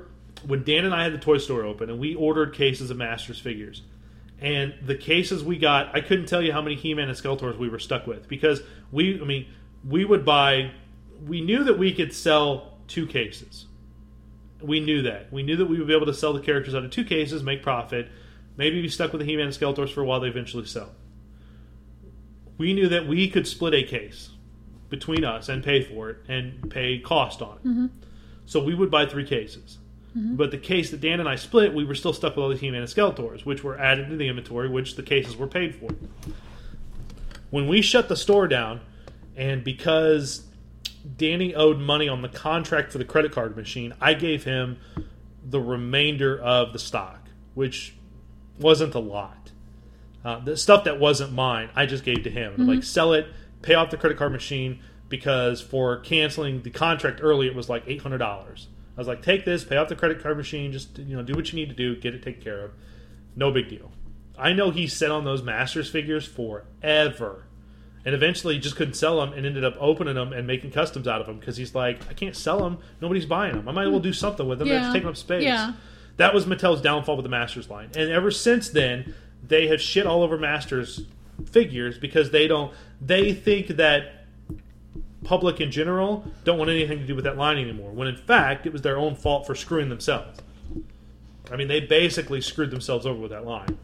when Dan and I had the toy store open, and we ordered cases of Masters figures, and the cases we got, I couldn't tell you how many He-Man and Skeletors we were stuck with, because we, I mean, we would buy, we knew that we could sell two cases. We knew that. We knew that we would be able to sell the characters out of two cases, make profit, maybe be stuck with the He-Man and Skeletors for a while, they eventually sell. We knew that we could split a case between us and pay for it, and pay cost on it. Mm-hmm. So we would buy three cases. Mm-hmm. But the case that Dan and I split, we were still stuck with all the He-Man and Skeletors, which were added to the inventory, which the cases were paid for. When we shut the store down, and because Danny owed money on the contract for the credit card machine, I gave him the remainder of the stock, which wasn't a lot. Uh, the stuff that wasn't mine, I just gave to him. Mm-hmm. I'm like, sell it, pay off the credit card machine, because for canceling the contract early, it was like eight hundred dollars. I was like, take this, pay off the credit card machine, just, you know, do what you need to do, get it taken care of. No big deal. I know he sat on those Masters figures forever. And eventually he just couldn't sell them and ended up opening them and making customs out of them, because he's like, I can't sell them. Nobody's buying them. I might as well do something with them. Yeah. They're just taking up space. Yeah. That was Mattel's downfall with the Masters line. And ever since then, they have shit all over Masters figures, because they don't, they think that public in general don't want anything to do with that line anymore, when in fact it was their own fault for screwing themselves. I mean, they basically screwed themselves over with that line.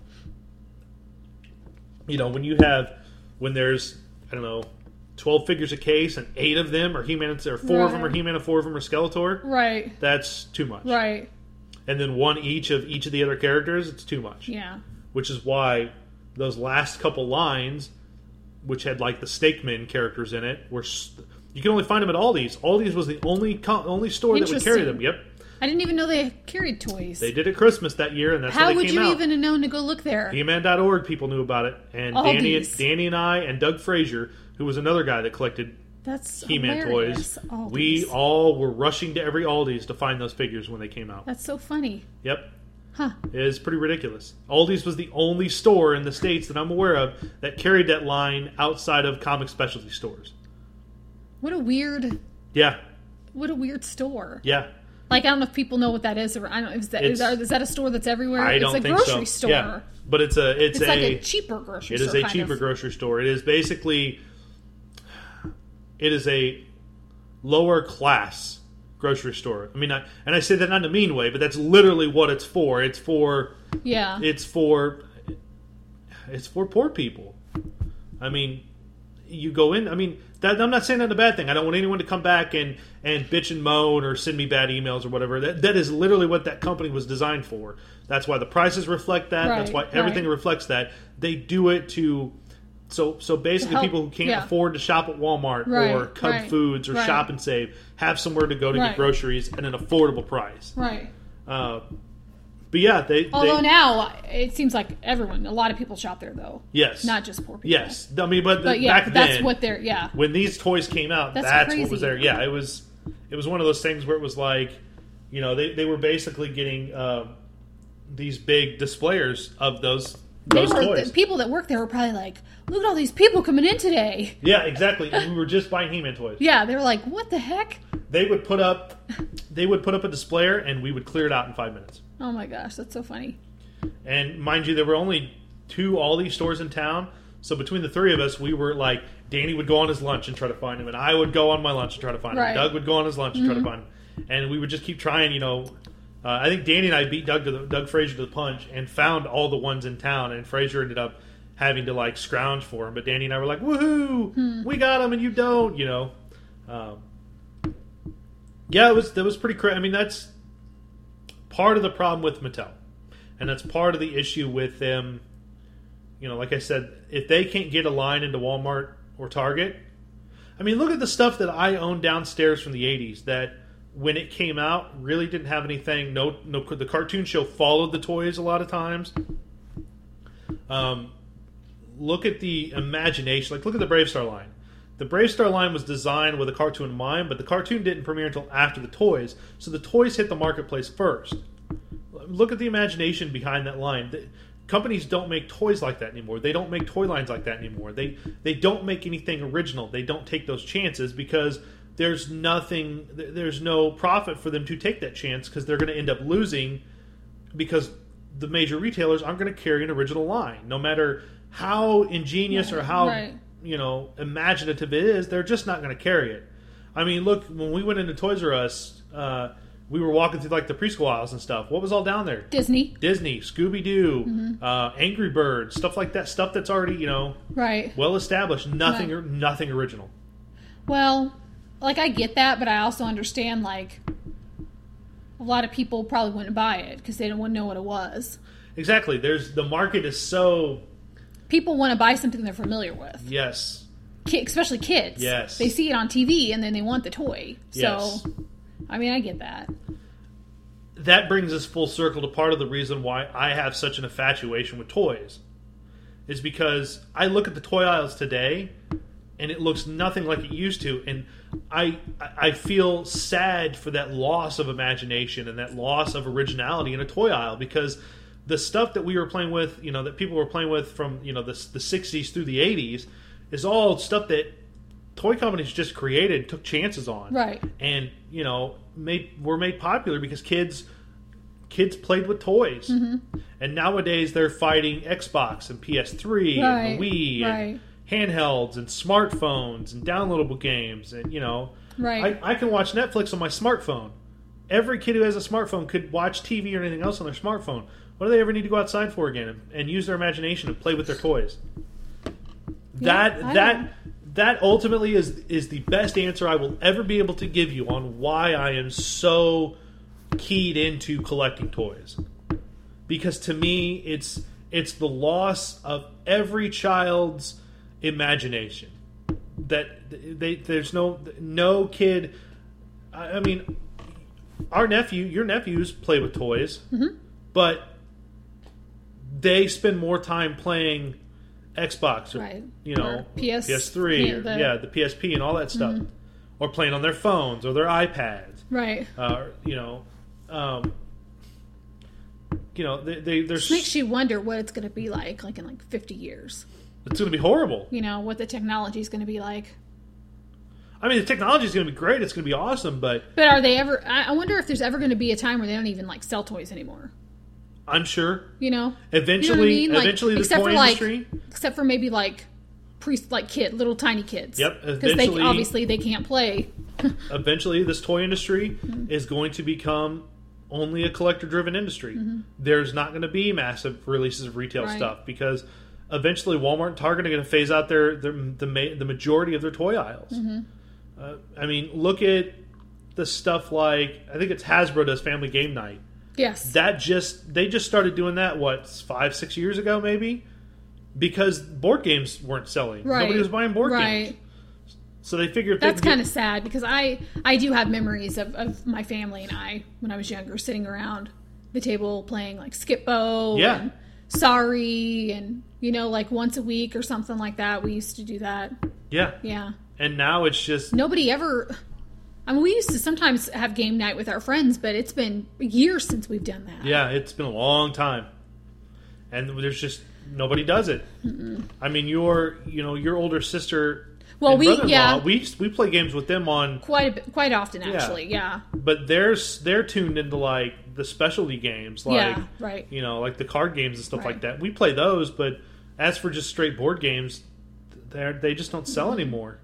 You know, when you have, when there's, I don't know, twelve figures a case, and eight of them are He-Man, or four right. of them are He-Man, and four of them are Skeletor, right? That's too much, right? And then one each of each of the other characters, it's too much. Yeah. Which is why those last couple lines, which had like the Snakemen characters in it, were you can only find them at Aldi's. Aldi's was the only only store that would carry them. Yep. I didn't even know they carried toys. They did at Christmas that year, and that's how how they would came you out. even have known to go look there? He Man dot org people knew about it, and Danny, and Danny and I and Doug Frazier, who was another guy that collected That's He-Man hilarious. toys. Aldi's. We all were rushing to every Aldi's to find those figures when they came out. That's so funny. Yep. Huh. It is pretty ridiculous. Aldi's was the only store in the States that I'm aware of that carried that line outside of comic specialty stores. What a weird... Yeah. What a weird store. Yeah. Like, I don't know if people know what that is. Or I don't know, is that, is that, is that a store that's everywhere? I don't it's a think grocery so. store. Yeah. But it's a... It's, it's a, like a cheaper grocery it store. It is a kind cheaper of. grocery store. It is basically... It is a lower class grocery store. I mean, I, and I say that not in a mean way, but that's literally what it's for. It's for... Yeah. It's for... It's for poor people. I mean... You go in. I mean, that, I'm not saying that's a bad thing. I don't want anyone to come back and, and bitch and moan or send me bad emails or whatever. That that is literally what that company was designed for. That's why the prices reflect that. Right, that's why everything right. reflects that. They do it to so so basically help, people who can't yeah. afford to shop at Walmart right, or Cub right, Foods or right. Shop and Save have somewhere to go to right. get groceries at an affordable price. Right. Uh, but yeah, they. Although they, now it seems like everyone, a lot of people shop there though. Yes. Not just poor people. Yes. I mean, but, But yeah, back that's then, what they're. Yeah. when these toys came out, That's that's, crazy. what was there. Yeah, it was it was one of those things where it was like, you know, they, they were basically getting uh, these big displayers of those They those were, toys. the people that work there were probably like, look at all these people coming in today. Yeah, exactly. And we were just buying He-Man toys. Yeah, they were like, what the heck? They would put up they would put up a displayer, and we would clear it out in five minutes. Oh my gosh, that's so funny. And mind you, there were only two Aldi stores in town. So between the three of us, we were like, Danny would go on his lunch and try to find him, and I would go on my lunch and try to find Right. him. Doug would go on his lunch and Mm-hmm. try to find him. And we would just keep trying, you know. Uh, I think Danny and I beat Doug to the, Doug Frazier to the punch and found all the ones in town, and Frazier ended up having to like scrounge for him. But Danny and I were like, woohoo, Hmm. we got him and you don't, you know. Um, yeah, it was that was pretty crazy. I mean, that's part of the problem with Mattel. And that's part of the issue with them. You know, like I said, if they can't get a line into Walmart or Target, I mean, look at the stuff that I own downstairs from the eighties that when it came out really didn't have anything. No, no, the cartoon show followed the toys a lot of times. Um, look at the imagination. Like, look at the Brave Star line. The Brave Star line was designed with a cartoon in mind, but the cartoon didn't premiere until after the toys. So the toys hit the marketplace first. Look at the imagination behind that line. The, companies don't make toys like that anymore. They don't make toy lines like that anymore. They they don't make anything original. They don't take those chances because there's nothing, there's no profit for them to take that chance because they're going to end up losing because the major retailers aren't going to carry an original line. No matter how ingenious Right, or how, right. you know, imaginative it is, they're just not going to carry it. I mean, look, when we went into Toys R Us, uh, we were walking through like the preschool aisles and stuff. What was all down there? Disney. Disney, Scooby-Doo, Mm-hmm. uh, Angry Birds, stuff like that. Stuff that's already, you know, Right. well established. Nothing, Right. nothing original. Well, like I get that, but I also understand like a lot of people probably wouldn't buy it because they wouldn't know what it was. Exactly. There's the market is so People want to buy something they're familiar with, yes, Ki- especially kids. Yes. They see it on T V and then they want the toy. So, Yes. I mean, I get that. that brings us full circle to part of the reason why I have such an infatuation with toys. Is because I look at the toy aisles today and it looks nothing like it used to, and I I feel sad for that loss of imagination and that loss of originality in a toy aisle because the stuff that we were playing with, you know, that people were playing with from, you know, the, the sixties through the eighties is all stuff that toy companies just created, took chances on. Right. And, you know, made were made popular because kids kids played with toys. Mm-hmm. And nowadays they're fighting Xbox and P S three Right, and Wii right. and handhelds and smartphones and downloadable games and, you know, Right. I, I can watch Netflix on my smartphone. Every kid who has a smartphone could watch T V or anything else on their smartphone. What do they ever need to go outside for again and, and use their imagination and play with their toys? Yeah, that I that know. that ultimately is is the best answer I will ever be able to give you on why I am so keyed into collecting toys. Because to me, it's it's the loss of every child's imagination. That they there's no no kid. I, I mean, our nephew, your nephews play with toys, Mm-hmm. but they spend more time playing Xbox or Right. you know Or P S P S three, yeah, or, the- yeah, the P S P and all that stuff, or playing on their phones or their iPads. Right. Uh, you know, um, you know, they, they there's Which makes you wonder what it's going to be like, like in like fifty years. it's going to be horrible. You know, what the technology is going to be like. I mean, the technology is going to be great. It's going to be awesome, but But are they ever? I I wonder if there's ever going to be a time where they don't even like sell toys anymore. I'm sure You know, eventually, You know what I mean? Like, eventually, the except toy for, like, industry. except for maybe like pre like kid, little tiny kids. Yep, Because they eventually- obviously they can't play. eventually this toy industry Mm-hmm. is going to become only a collector driven industry. Mm-hmm. There's not going to be massive releases of retail Right. stuff because eventually Walmart and Target are going to phase out their, their the ma- the majority of their toy aisles. Mm-hmm. Uh, I mean, look at the stuff like I think it's Hasbro does Family Game Night. Yes. That just they just started doing that what five six years ago maybe because board games weren't selling. Right. Nobody was buying board Right. games. So they figured That's kind of sad because I I do have memories of, of my family and I when I was younger sitting around the table playing like Skip-Bo Yeah. and Sorry and you know like once a week or something like that. We used to do that. yeah. Yeah. And now it's just Nobody ever. I mean, we used to sometimes have game night with our friends, but it's been years since we've done that. yeah, it's been a long time, and there's just nobody does it. Mm-mm. I mean, your you know your older sister, Well, and we- brother-in-law, yeah. we we play games with them on, Quite a bit, quite often actually. Yeah. but they're they're tuned into like the specialty games, like Yeah. Right. you know like the card games and stuff Right. like that. We play those, but as for just straight board games, they they just don't sell Mm-hmm. anymore.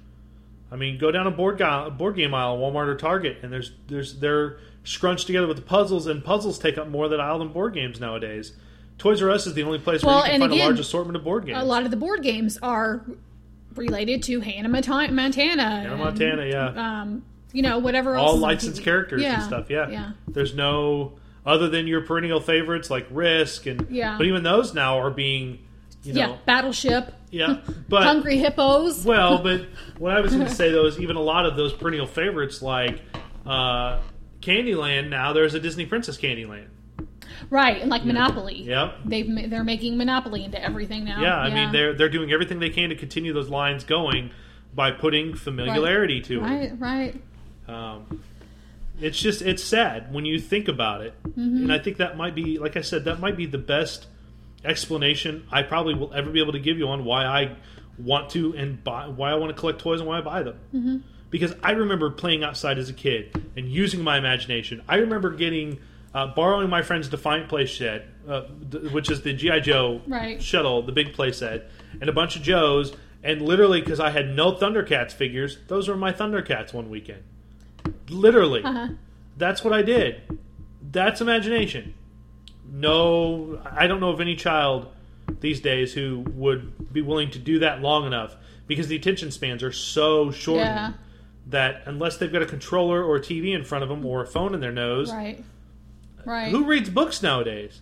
I mean, go down a board guy, board game aisle, Walmart or Target, and there's there's they're scrunched together with the puzzles, and puzzles take up more of that aisle than board games nowadays. Toys R Us is the only place Well, where you can and find again, a large assortment of board games. A lot of the board games are related to Hannah Mont- Montana. Hannah and, Montana, yeah. Um, you know, whatever else. All is on licensed T V. characters Yeah, and stuff. Yeah. Yeah. There's no other than your perennial favorites like Risk and Yeah. but even those now are being you know Yeah. Battleship. yeah but Hungry Hippos. well but what I was going to say though is even a lot of those perennial favorites like uh, Candyland now there's a Disney Princess Candyland. Right, and like Monopoly. Yep. They've ma- they're making Monopoly into everything now. Yeah, I mean they're they're doing everything they can to continue those lines going by putting familiarity to it. right, right. Um, it's just it's sad when you think about it, Mm-hmm. and I think that might be, like I said, that might be the best explanation I probably will ever be able to give you on why I want to and buy, why I want to collect toys and why I buy them. Mm-hmm. because I remember playing outside as a kid and using my imagination. I remember getting uh, borrowing my friend's Defiant play set, uh, th- which is the G I. Joe Right. shuttle, the big play set, and a bunch of Joes. And literally, because I had no Thundercats figures, those were my Thundercats one weekend. Literally. Uh-huh. That's what I did. That's imagination. No, I don't know of any child these days who would be willing to do that long enough, because the attention spans are so short Yeah. that unless they've got a controller or a T V in front of them or a phone in their nose, Right. Right. who reads books nowadays?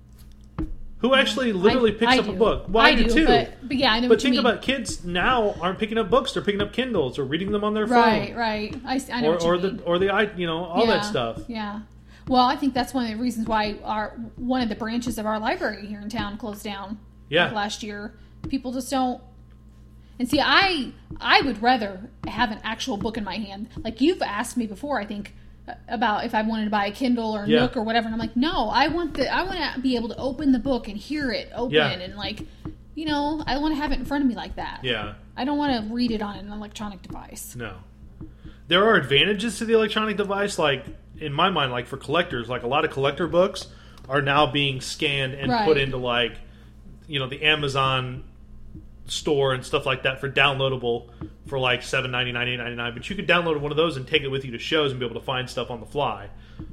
Who actually literally I- picks I up a do. book? Well, I I, do, do, too. but- but yeah, I know But what you think mean. about kids now aren't picking up books; they're picking up Kindles or reading them on their Right. phone, Right. I, I know or what you or mean. the or the i you know all yeah, that stuff. Yeah. Well, I think that's one of the reasons why our one of the branches of our library here in town closed down. Yeah. like last year. People just don't. And see, I I would rather have an actual book in my hand. Like you've asked me before, I think, about if I wanted to buy a Kindle or a Yeah. Nook or whatever, and I'm like, no, I want the I want to be able to open the book and hear it open, Yeah. and like, you know, I want to have it in front of me like that. Yeah. I don't want to read it on an electronic device. No. There are advantages to the electronic device, like, in my mind, like for collectors, like a lot of collector books are now being scanned and Right. put into, like, you know, the Amazon store and stuff like that for downloadable for like seven ninety-nine, eight ninety-nine. But you could download one of those and take it with you to shows and be able to find stuff on the fly.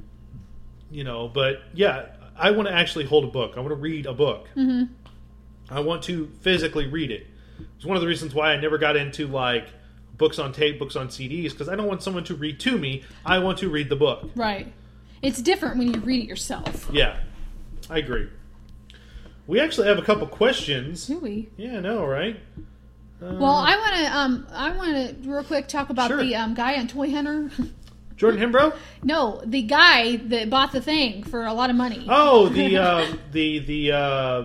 You know, but yeah, I want to actually hold a book. I want to read a book. Mm-hmm. I want to physically read it. It's one of the reasons why I never got into like books on tape, books on C Ds, because I don't want someone to read to me. I want to read the book. Right. It's different when you read it yourself. Yeah, I agree. We actually have a couple questions. Do we? Yeah, I know, right? Uh, Well, I want to um I want to real quick talk about Sure. the um guy on Toy Hunter. Jordan Hembrow? No, the guy that bought the thing for a lot of money. Oh, the uh, the the uh,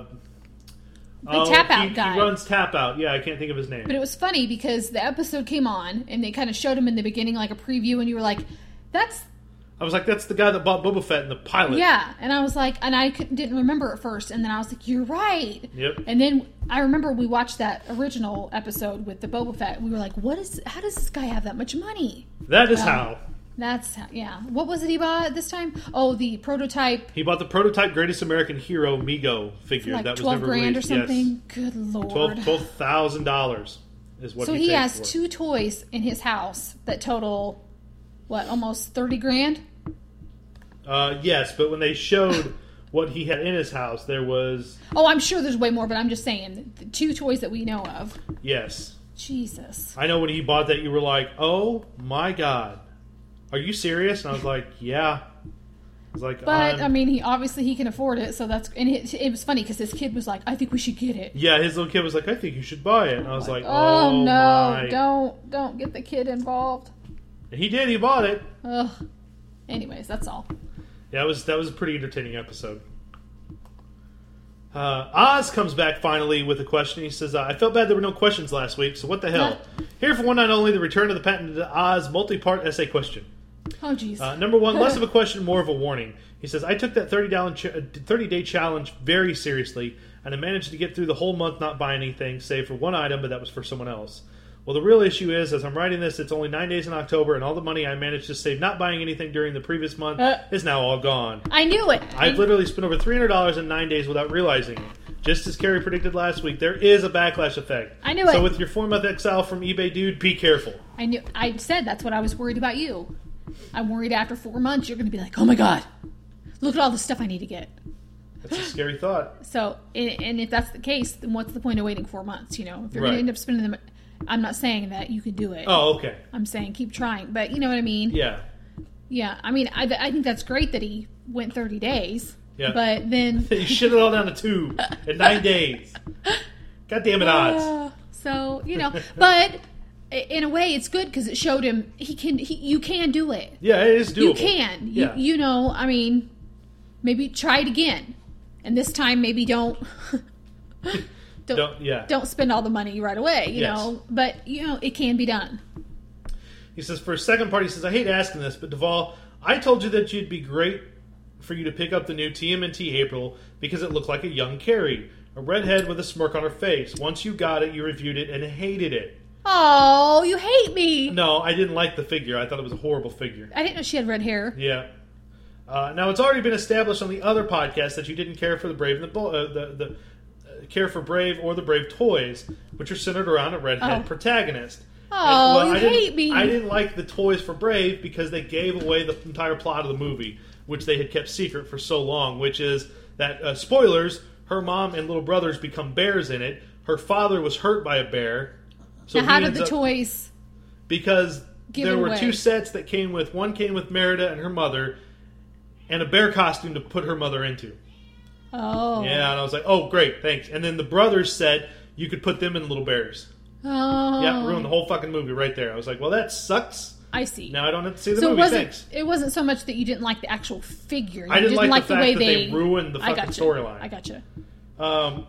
The tap out he, guy. He runs tap out. Yeah, I can't think of his name. But it was funny because the episode came on and they kind of showed him in the beginning like a preview, and you were like, "That's I was like, that's the guy that bought Boba Fett in the pilot. yeah." And I was like, and I couldn't, didn't remember at first, and then I was like, "You're right." Yep. And then I remember we watched that original episode with the Boba Fett. And we were like, "What is? How does this guy have that much money?" That is Um, how. That's how, yeah. What was it he bought this time? Oh, the prototype. He bought the prototype Greatest American Hero Mego figure Like that was twelve never grand or released. something. Yes. Good lord. Twelve twelve thousand dollars is what so he, he paid has for. two toys in his house that total what, almost thirty grand? Uh, yes, but when they showed what he had in his house, there was Oh, I'm sure there's way more, but I'm just saying the two toys that we know of. yes. Jesus. I know when he bought that, you were like, "Oh my god, are you serious?" And I was like, "Yeah." I was like, But um, I mean, he obviously he can afford it, so that's and it, it was funny because his kid was like, "I think we should get it." yeah, his little kid was like, "I think you should buy it," and I was like, Oh, "Oh, no! my!" Don't don't get the kid involved. And he did. He bought it. Ugh. Anyways, that's all. Yeah, that was that was a pretty entertaining episode. Uh, Oz comes back finally with a question. He says, uh, "I felt bad there were no questions last week, so what the hell? Here for one night only, the return of the patented Oz multi-part essay question. Oh, jeez. Uh, number one, less of a question, more of a warning. He says, I took that thirty-day challenge very seriously, and I managed to get through the whole month not buying anything, save for one item, but that was for someone else. Well, the real issue is, as I'm writing this, it's only nine days in October, and all the money I managed to save not buying anything during the previous month Uh. is now all gone. I knew it. I've literally spent over three hundred dollars in nine days without realizing it. Just as Carrie predicted last week, there is a backlash effect. I knew So it. with your four-month exile from eBay dude, be careful. I knew. I said that's what I was worried about you. I'm worried after four months you're going to be like, "Oh my god, look at all the stuff I need to get." That's a scary thought. So, and, and if that's the case, then what's the point of waiting four months? You know, if you're Right. going to end up spending them, I'm not saying that you could do it. Oh, okay. I'm saying keep trying, but you know what I mean. Yeah. Yeah, I mean, I, I think that's great that he went thirty days. Yeah. But then, You shit it all down to two in nine days. God damn it, odds. Uh, so you know, but in a way, it's good because it showed him he can. He, you can do it. Yeah, it is doable. You can. Yeah. You, you know, I mean, maybe try it again, and this time maybe don't. don't, Don't- yeah. Don't spend all the money right away. You Yes. know, but you know it can be done. He says, for a second part, he says, I hate asking this, but Duvall, I told you that you'd be great for you to pick up the new T M N T April because it looked like a young Carrie. A redhead with a smirk on her face. Once you got it, you reviewed it and hated it. Oh, you hate me. No, I didn't like the figure. I thought it was a horrible figure. I didn't know she had red hair. Yeah. Uh, now, it's already been established on the other podcast that you didn't care for the Brave and the, Bo- uh, the, the uh, care for Brave or the Brave toys, which are centered around a redhead Oh. protagonist. Oh, And, you I didn't- hate me. I didn't like the toys for Brave because they gave away the entire plot of the movie, which they had kept secret for so long, which is that, uh, spoilers, her mom and little brothers become bears in it. Her father was hurt by a bear. So Now, how he did ends the up- toys... Because Give there it were away. two sets that came with, one came with Merida and her mother, and a bear costume to put her mother into. Oh. Yeah, and I was like, oh, great, thanks. And then the brothers said you could put them in little bears. Oh. Yeah, ruined the whole fucking movie right there. I was like, well, that sucks. I see. Now I don't have to see the so movie, it wasn't, thanks. it wasn't so much that you didn't like the actual figure. You I didn't just like the fact way that they... they ruined the I fucking gotcha. storyline. I gotcha. Um,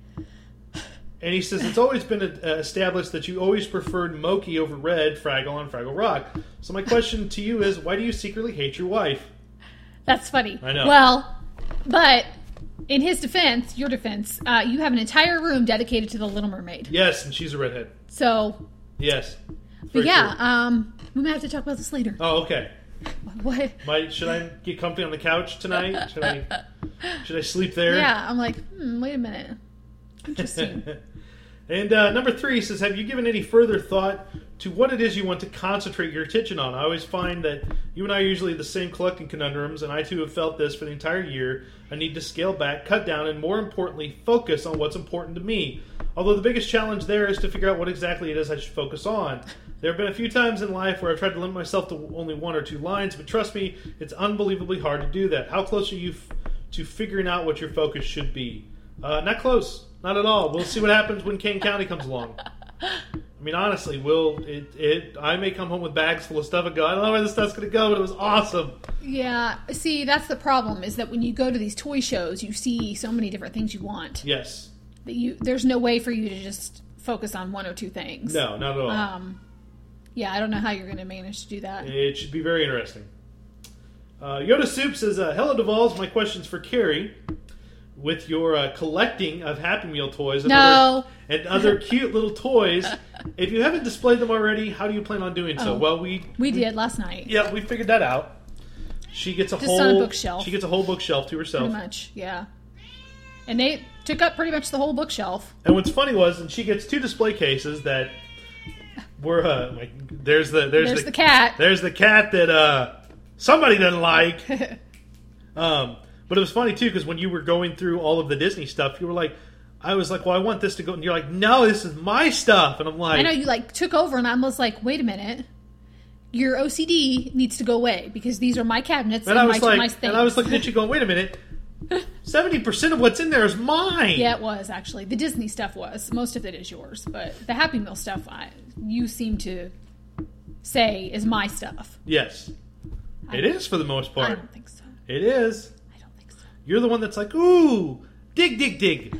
and he says, it's always been uh, established that you always preferred Moki over Red, Fraggle, on Fraggle Rock. So my question to you is, why do you secretly hate your wife? That's funny. I know. Well, but in his defense, your defense, uh, you have an entire room dedicated to the Little Mermaid. Yes, and she's a redhead. So, Yes. but Very yeah, true. um, we might have to talk about this later. Oh, okay. What? Might, should I get comfy on the couch tonight? Should I should I sleep there? Yeah, I'm like, hmm, wait a minute. Interesting. And uh, number three says, have you given any further thought to what it is you want to concentrate your attention on? I always find that you and I are usually the same collecting conundrums, and I too have felt this for the entire year. I need to scale back, cut down, and more importantly, focus on what's important to me. Although the biggest challenge there is to figure out what exactly it is I should focus on. There have been a few times in life where I've tried to limit myself to only one or two lines, but trust me, it's unbelievably hard to do that. How close are you f- to figuring out what your focus should be? Uh, not close. Not at all. We'll see what happens when Kane County comes along. I mean, honestly, will it, it? I may come home with bags full of stuff and go, I don't know where this stuff's going to go, but it was awesome. Yeah, see, that's the problem, is that when you go to these toy shows, you see so many different things you want. Yes. That you There's no way for you to just focus on one or two things. No, not at all. Um, yeah, I don't know how you're going to manage to do that. It should be very interesting. Uh, Yoda Soup says, uh, hello, Devals. My question's for Carrie. With your uh, collecting of Happy Meal toys and, No. other, and other cute little toys, if you haven't displayed them already, how do you plan on doing so? Oh. Well, we We did last night. Yeah, we figured that out. She gets a Just whole on a bookshelf. She gets a whole bookshelf to herself. Pretty much, yeah. And they took up pretty much the whole bookshelf. And what's funny was, and she gets two display cases that were uh, like, there's the there's, There's the cat. there's the cat that uh, somebody doesn't like. um, but it was funny too because when you were going through all of the Disney stuff, you were like, I was like, well, I want this to go, and you're like, no, this is my stuff, and I'm like, I know you like took over, and I was like, wait a minute. Your O C D needs to go away because these are my cabinets and and, I was my, like, my things. and I was looking at you going, wait a minute, seventy percent of what's in there is mine. Yeah, it was actually. The Disney stuff was. Most of it is yours, but the Happy Meal stuff, I, you seem to say is my stuff. Yes, I it don't- is for the most I part. don't think so. It is. I don't think so. You're the one that's like, ooh, dig, dig, dig.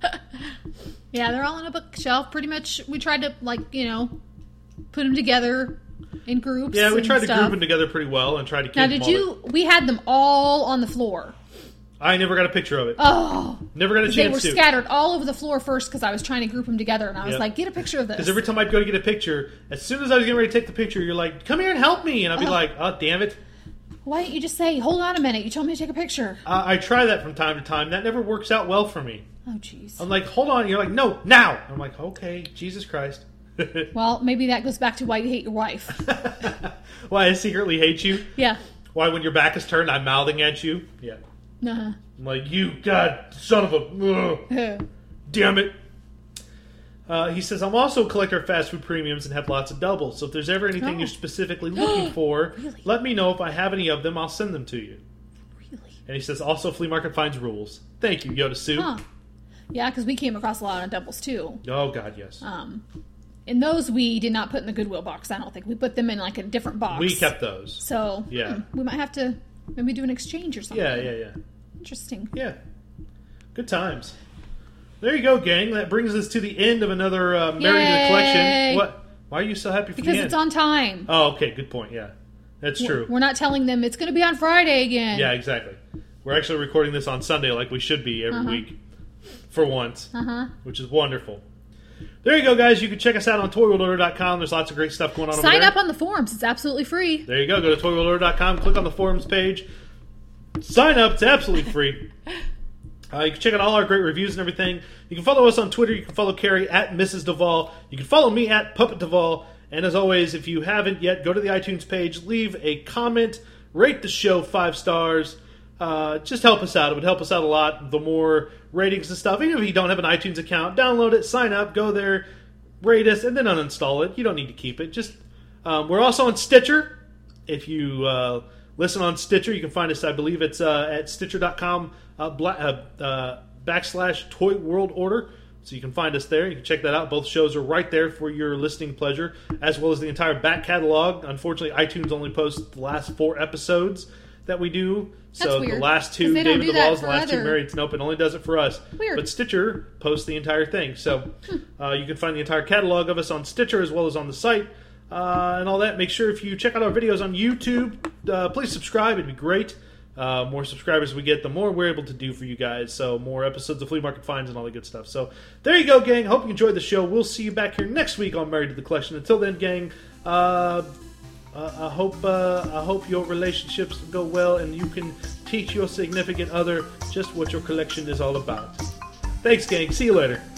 Yeah, they're all on a bookshelf. Pretty much, we tried to like you know put them together in groups. Yeah, we and tried to stuff. group them together pretty well and try to keep Now, them did all you? We had them all on the floor. I never got a picture of it. Oh, Never got a they chance were to. scattered all over the floor first because I was trying to group them together, and I was Yeah. like, "Get a picture of this." Because every time I'd go to get a picture, as soon as I was getting ready to take the picture, you're like, come here and help me. And I'd be Oh. like, oh, damn it. Why didn't you just say, "Hold on a minute"? You told me to take a picture. Uh, I try that from time to time. That never works out well for me. Oh, jeez. I'm like, hold on. You're like, no, now. I'm like, okay, Jesus Christ. Well, maybe that goes back to why you hate your wife. Why I secretly hate you? Yeah. Why when your back is turned, I'm mouthing at you? Yeah. Uh-huh. I'm like, you, God, son of a... Ugh. Damn it. Uh, he says, I'm also a collector of fast food premiums and have lots of doubles. So if there's ever anything Oh. you're specifically looking for, Really? let me know. If I have any of them, I'll send them to you. Really? And he says, also, flea market finds rules. Thank you, Yoda Soup. Huh. Yeah, because we came across a lot of doubles too. Oh, God, yes. Um, and those we did not put in the Goodwill box. I don't think we put them in like a different box. We kept those. So Yeah. hmm, we might have to maybe do an exchange or something. Yeah, yeah, yeah. Interesting. Yeah. Good times. There you go, gang. That brings us to the end of another uh, Married to the Yay! Collection. What? Why are you so happy for Because the it's end? on time. Oh, okay. Good point. Yeah. That's true. We're not telling them it's going to be on Friday again. Yeah, exactly. We're actually recording this on Sunday like we should be every Uh-huh. week for once, Uh huh. which is wonderful. there you go, guys. You can check us out on toy world order dot com. There's lots of great stuff going on over there. Sign up on the forums. It's absolutely free. There you go. Go to toy world order dot com. Click on the forums page. Sign up. It's absolutely free. Uh, you can check out all our great reviews and everything. You can follow us on Twitter. You can follow Carrie at Missus Duvall. You can follow me at Puppet Duvall. And as always, if you haven't yet, go to the iTunes page, leave a comment, rate the show five stars. Uh, just help us out. It would help us out a lot. The more ratings and stuff. Even if you don't have an iTunes account, download it, sign up, go there, rate us, and then uninstall it. You don't need to keep it. Just um, we're also on Stitcher. If you uh, listen on Stitcher, you can find us. I believe it's uh, at stitcher dot com uh, bla- uh, uh, backslash Toy World Order. So you can find us there. You can check that out. Both shows are right there for your listening pleasure, as well as the entire back catalog. Unfortunately, iTunes only posts the last four episodes that we do. That's So weird, the last 'cause two they don't David do that Duvall's, the for last two other- Married. Nope, it only does it for us. Weird. But Stitcher posts the entire thing. So uh, you can find the entire catalog of us on Stitcher as well as on the site. Uh, and all that. Make sure if you check out our videos on YouTube, uh, please subscribe. It'd be great. Uh, more subscribers we get, the more we're able to do for you guys. So more episodes of Flea Market Finds and all the good stuff. So there you go, gang. Hope you enjoyed the show. We'll see you back here next week on Married to the Collection. Until then, gang, uh, uh, I hope uh, I hope your relationships go well and you can teach your significant other just what your collection is all about. Thanks, gang. See you later.